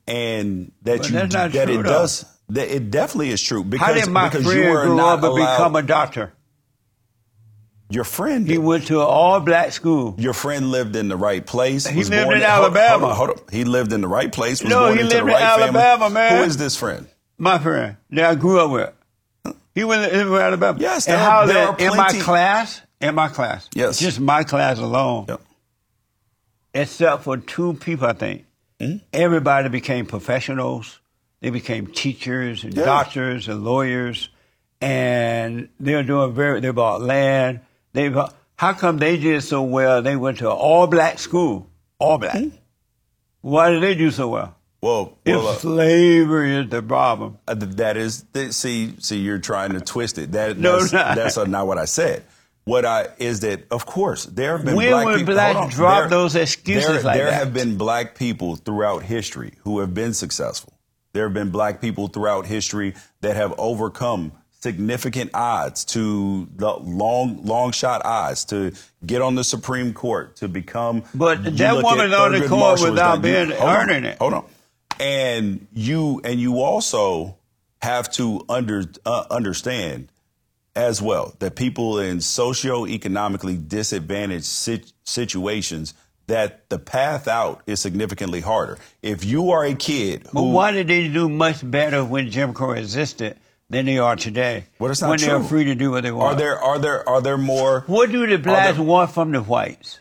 it definitely is true. How did my friend grow up and become a doctor? Your friend. He went to an all-black school. Your friend lived in the right place. He lived in Alabama. Hold on. He lived in the right place. He lived in Alabama, man. Who is this friend? My friend that I grew up with. He went in Alabama. Yes. And how that in my class? Yes. Just my class alone. Yep. Except for two people, I think. Mm-hmm. Everybody became professionals. They became teachers and doctors and lawyers. And they bought land. How come they did so well? They went to an all-black school. All black. Mm-hmm. Why did they do so well? Well, slavery is the problem. See, you're trying to twist it. That's not what I said. Is that, of course, there have been black people. When blacks drop those excuses like that? There have been black people throughout history who have been successful. There have been black people throughout history that have overcome significant odds, to the long shot odds, to get on the Supreme Court, to become. But that woman's on the court without earning it. Hold on, and you also have to understand as well that people in socioeconomically disadvantaged situations, that the path out is significantly harder. If you are a kid who... But why did they do much better when Jim Crow existed than they are today? Well, it's not when true. They're free to do what they want. Are there more... What do the blacks want from the whites?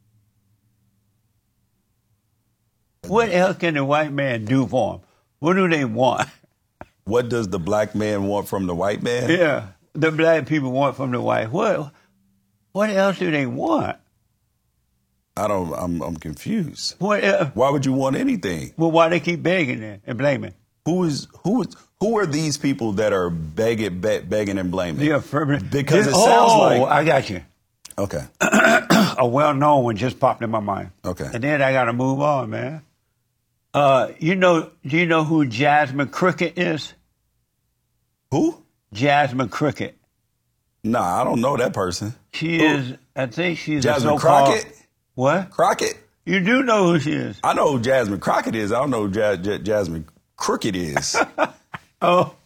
What else can the white man do for them? What do they want? What does the black man want from the white man? Yeah, the black people want from the white. What else do they want? I'm confused. Why would you want anything? Well, why they keep begging and blaming? Who are these people that are begging and blaming? The affirmative. Because it sounds like... I got you. Okay. A well-known one just popped in my mind. Okay. And then I got to move on, man. Do you know who Jasmine Crockett is? Who? Jasmine Crockett. Nah, I don't know that person. I think she's Jasmine Crockett? What? Crockett? You do know who she is. I know who Jasmine Crockett is. I don't know who Jasmine Crooked is. Oh.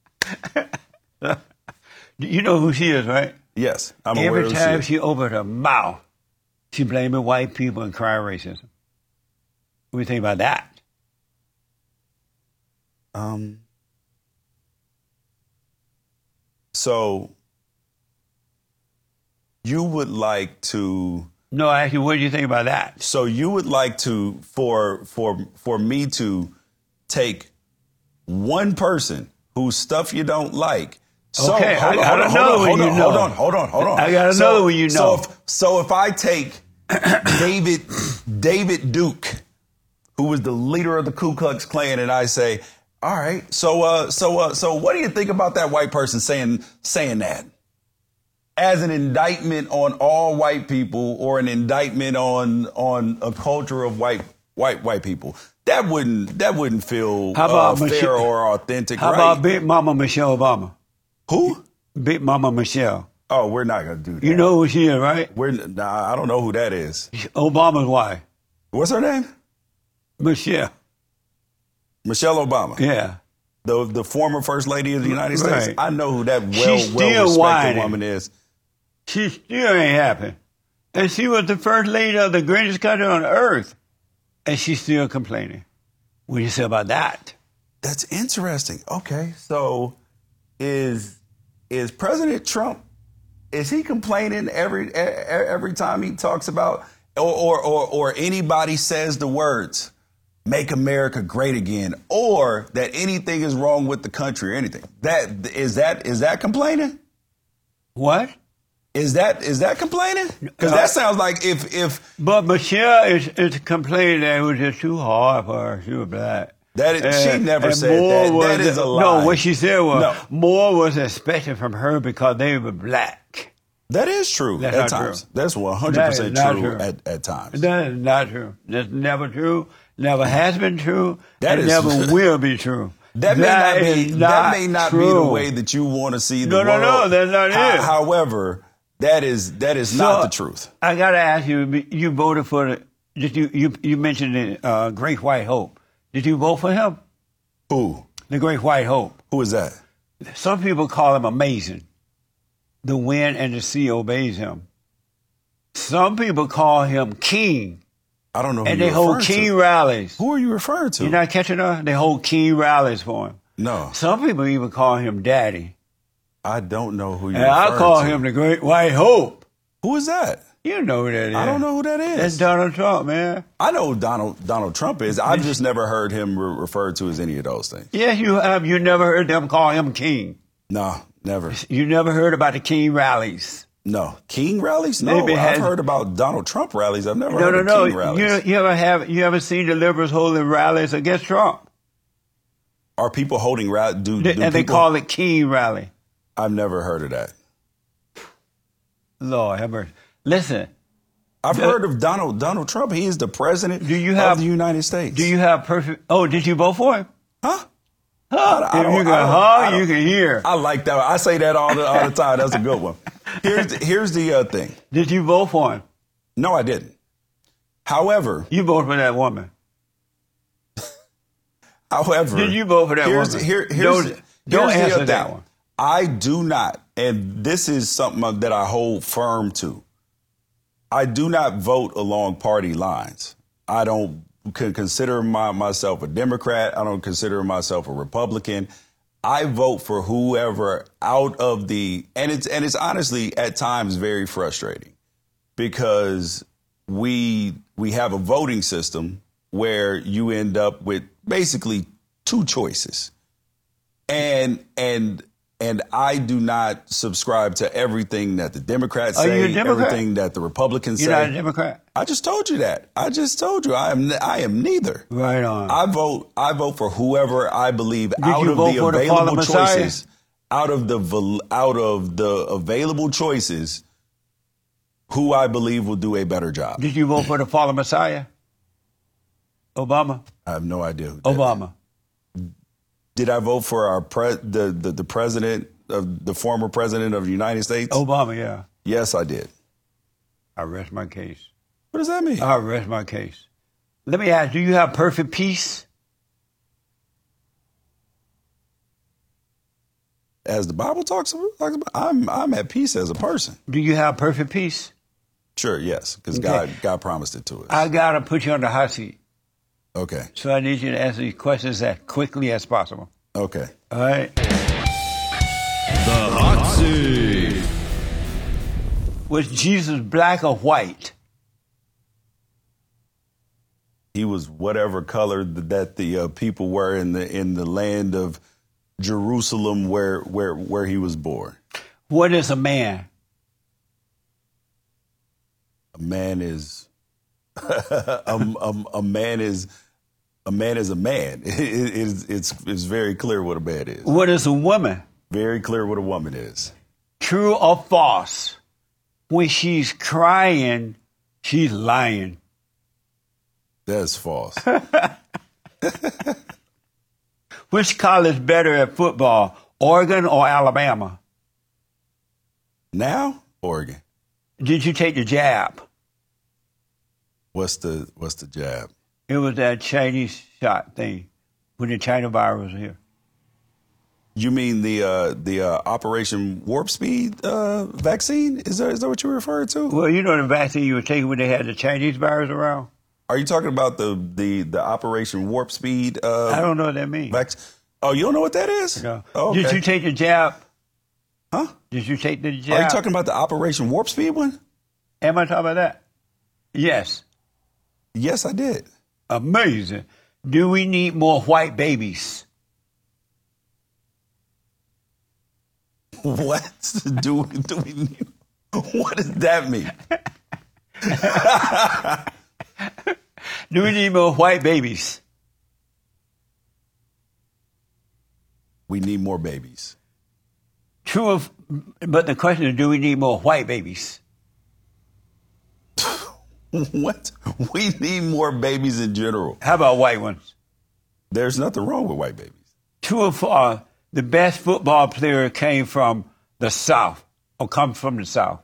You know who she is, right? Yes. I'm aware Every of time she opened her mouth, she blaming white people and crying racism. What do you think about that? So you would like to. No, actually, what do you think about that? So you would like to for me to take one person whose stuff you don't like. So Okay, I got another one you know. Hold on. I got another one you know. So if I take David Duke, who was the leader of the Ku Klux Klan, and I say, all right, so what do you think about that white person saying that? As an indictment on all white people, or an indictment on a culture of white people, that wouldn't feel fair or authentic. How about Big Mama Michelle Obama? Who? Big Mama Michelle. Oh, we're not gonna do that. You know who she is, right? I don't know who that is. Obama's wife. What's her name? Michelle. Michelle Obama. Yeah. The former First Lady of the United States. Right. I know who that She's well-respected woman is. She still ain't happy. And she was the first lady of the greatest country on earth. And she's still complaining. What do you say about that? That's interesting. Okay. So is President Trump, is he complaining every time he talks about or anybody says the words "Make America Great Again" or that anything is wrong with the country or anything? Is that complaining? What? Is that complaining? Because that sounds like if. But Michelle is complaining that it was just too hard for her. She was black. She never said that. That is a lie. No, what she said was more was expected from her because they were black. That is true at times. True. That's 100% true at times. That is not true. That's never true. Never has been true. That never will be true. That may not be the way that you want to see the world. No, that's not it. However, that is not the truth. I got to ask you, you voted for you mentioned the Great White Hope. Did you vote for him? Who? The Great White Hope. Who is that? Some people call him amazing. The wind and the sea obeys him. Some people call him king. I don't know who and you're they hold referring king to. rallies. Who are you referring to? You're not catching on? They hold king rallies for him. No. Some people even call him daddy. I don't know who you're and referring to. I call him the Great White Hope. Who is that? You know who that is. I don't know who that is. That's Donald Trump, man. I know who Donald Trump is. I've just never heard him referred to as any of those things. Yes, you have. You never heard them call him king. No, never. You never heard about the king rallies. No. King rallies? No, I've heard about Donald Trump rallies. I've never heard of king rallies. You ever seen the liberals holding rallies against Trump? Are people holding rallies? They call it king rally. I've never heard of that. Lord have mercy. Listen. I've heard of Donald Trump. He is the president of the United States. Do you have perfect... Oh, did you vote for him? Huh? If you can you can hear. I like that. I say that all the time. That's a good one. Here's the thing. Did you vote for him? No, I didn't. However... You voted for that woman. However... Did you vote for that woman? Don't answer that one. I do not, and this is something that I hold firm to. I do not vote along party lines. I don't consider myself a Democrat. I don't consider myself a Republican. I vote for whoever out of the, and it's honestly at times very frustrating because we have a voting system where you end up with basically two choices. And I do not subscribe to everything that the Democrats say, everything that the Republicans say. You're not a Democrat? I just told you that. I just told you I am neither. Right on. I vote for whoever I believe out of the available choices. Out of the available choices, who I believe will do a better job. Did you vote for the fallen Messiah? Obama? I have no idea. Obama. Did I vote for the president of the former president of the United States? Obama, yeah. Yes, I did. I rest my case. What does that mean? I rest my case. Let me ask, do you have perfect peace? As the Bible talks about, I'm at peace as a person. Do you have perfect peace? Sure, yes, because God promised it to us. I got to put you on the hot seat. Okay. So I need you to answer these questions as quickly as possible. Okay. All right. The Hot seat. Was Jesus black or white? He was whatever color that the people were in the land of Jerusalem where he was born. What is a man? A man is a man is a man. It's very clear what a man is. What is a woman? Very clear what a woman is. True or false? When she's crying, she's lying. That's false. Which college better at football, Oregon or Alabama? Now, Oregon. Did you take the jab? What's the jab? It was that Chinese shot thing when the China virus was here. You mean the Operation Warp Speed vaccine? Is that what you referred to? Well, you know the vaccine you were taking when they had the Chinese virus around? Are you talking about the Operation Warp Speed? I don't know what that means. Oh, you don't know what that is? No. Oh, okay. Did you take the jab? Huh? Did you take the jab? Are you talking about the Operation Warp Speed one? Am I talking about that? Yes. Yes, I did. Amazing. Do we need more white babies? What do we need? What does that mean? Do we need more white babies? We need more babies. True of, but the question is, do we need more white babies? What? We need more babies in general. How about white ones? There's nothing wrong with white babies. True or false, the best football player came from the South or come from the South?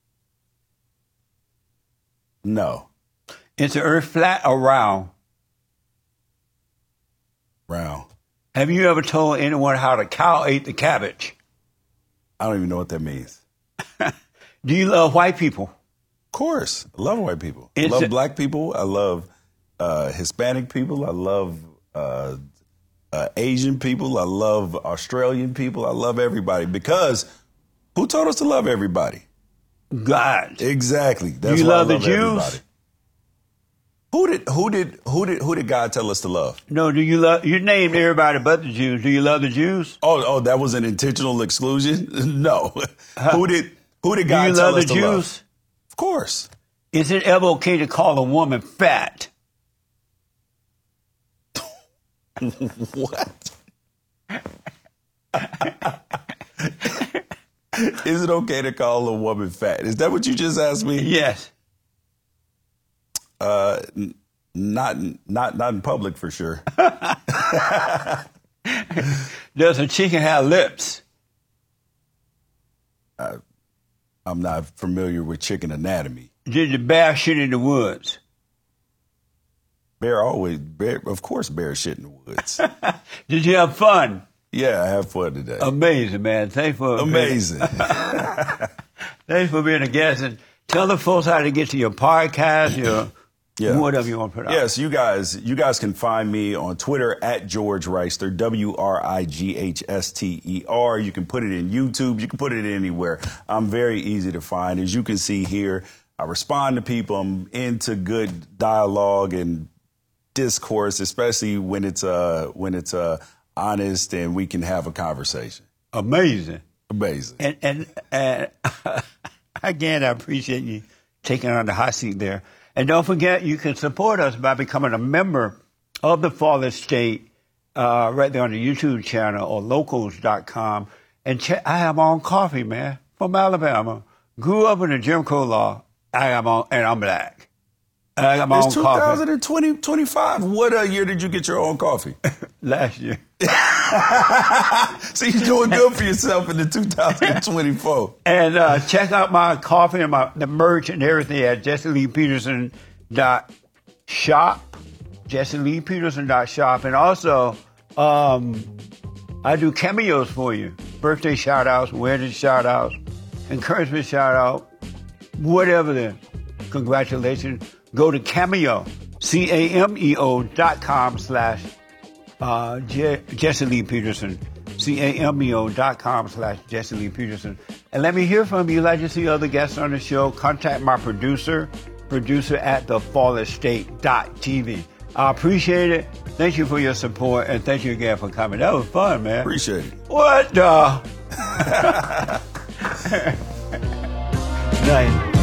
No. Is the earth flat or round? Round. Have you ever told anyone how the cow ate the cabbage? I don't even know what that means. Do you love white people? Of course. I love white people. I love black people. I love Hispanic people. I love Asian people. I love Australian people. I love everybody because who told us to love everybody? God. Exactly. That's Do you why love I the Jews? Everybody. Who did God tell us to love? No, do you love? You named everybody but the Jews. Do you love the Jews? Oh, that was an intentional exclusion? No. Who did God tell us to love? Do you love the Jews? Of course. Is it ever okay to call a woman fat? What? Is it okay to call a woman fat? Is that what you just asked me? Yes. Not in public for sure. Does a chicken have lips? I'm not familiar with chicken anatomy. Did the bear shit in the woods? Of course bears shit in the woods. Did you have fun? Yeah, I have fun today. Amazing, man. Thanks for Amazing. Thanks for being a guest. And tell the folks how to get to your podcast, whatever you want to put out. Yes, you guys can find me on Twitter at George Wrighster, WRIGHSTER. You can put it in YouTube. You can put it anywhere. I'm very easy to find. As you can see here, I respond to people. I'm into good dialogue and discourse, especially when it's honest and we can have a conversation. Amazing. Amazing. And again, I appreciate you taking on the hot seat there. And don't forget, you can support us by becoming a member of the Father State right there on the YouTube channel or locals.com. And I have my own coffee, man, from Alabama. Grew up in the Jim Crow law. And I'm black. I got my own coffee. 2025. What year did you get your own coffee? Last year. So you're doing good for yourself in the 2024. And check out my coffee and the merch and everything at JesseLeePeterson.shop. JesseLeePeterson.shop. And also, I do cameos for you. Birthday shout-outs, wedding shout-outs, encouragement shout-out, whatever it is. Congratulations. Go to Cameo, CAMEO.com/Jesse Lee Peterson. cameo.com/Jesse Lee Peterson. And let me hear from you. Like to see other guests on the show, contact my producer at thefatherstate.tv. I appreciate it. Thank you for your support, and thank you again for coming. That was fun, man. Appreciate it. What the? Nice.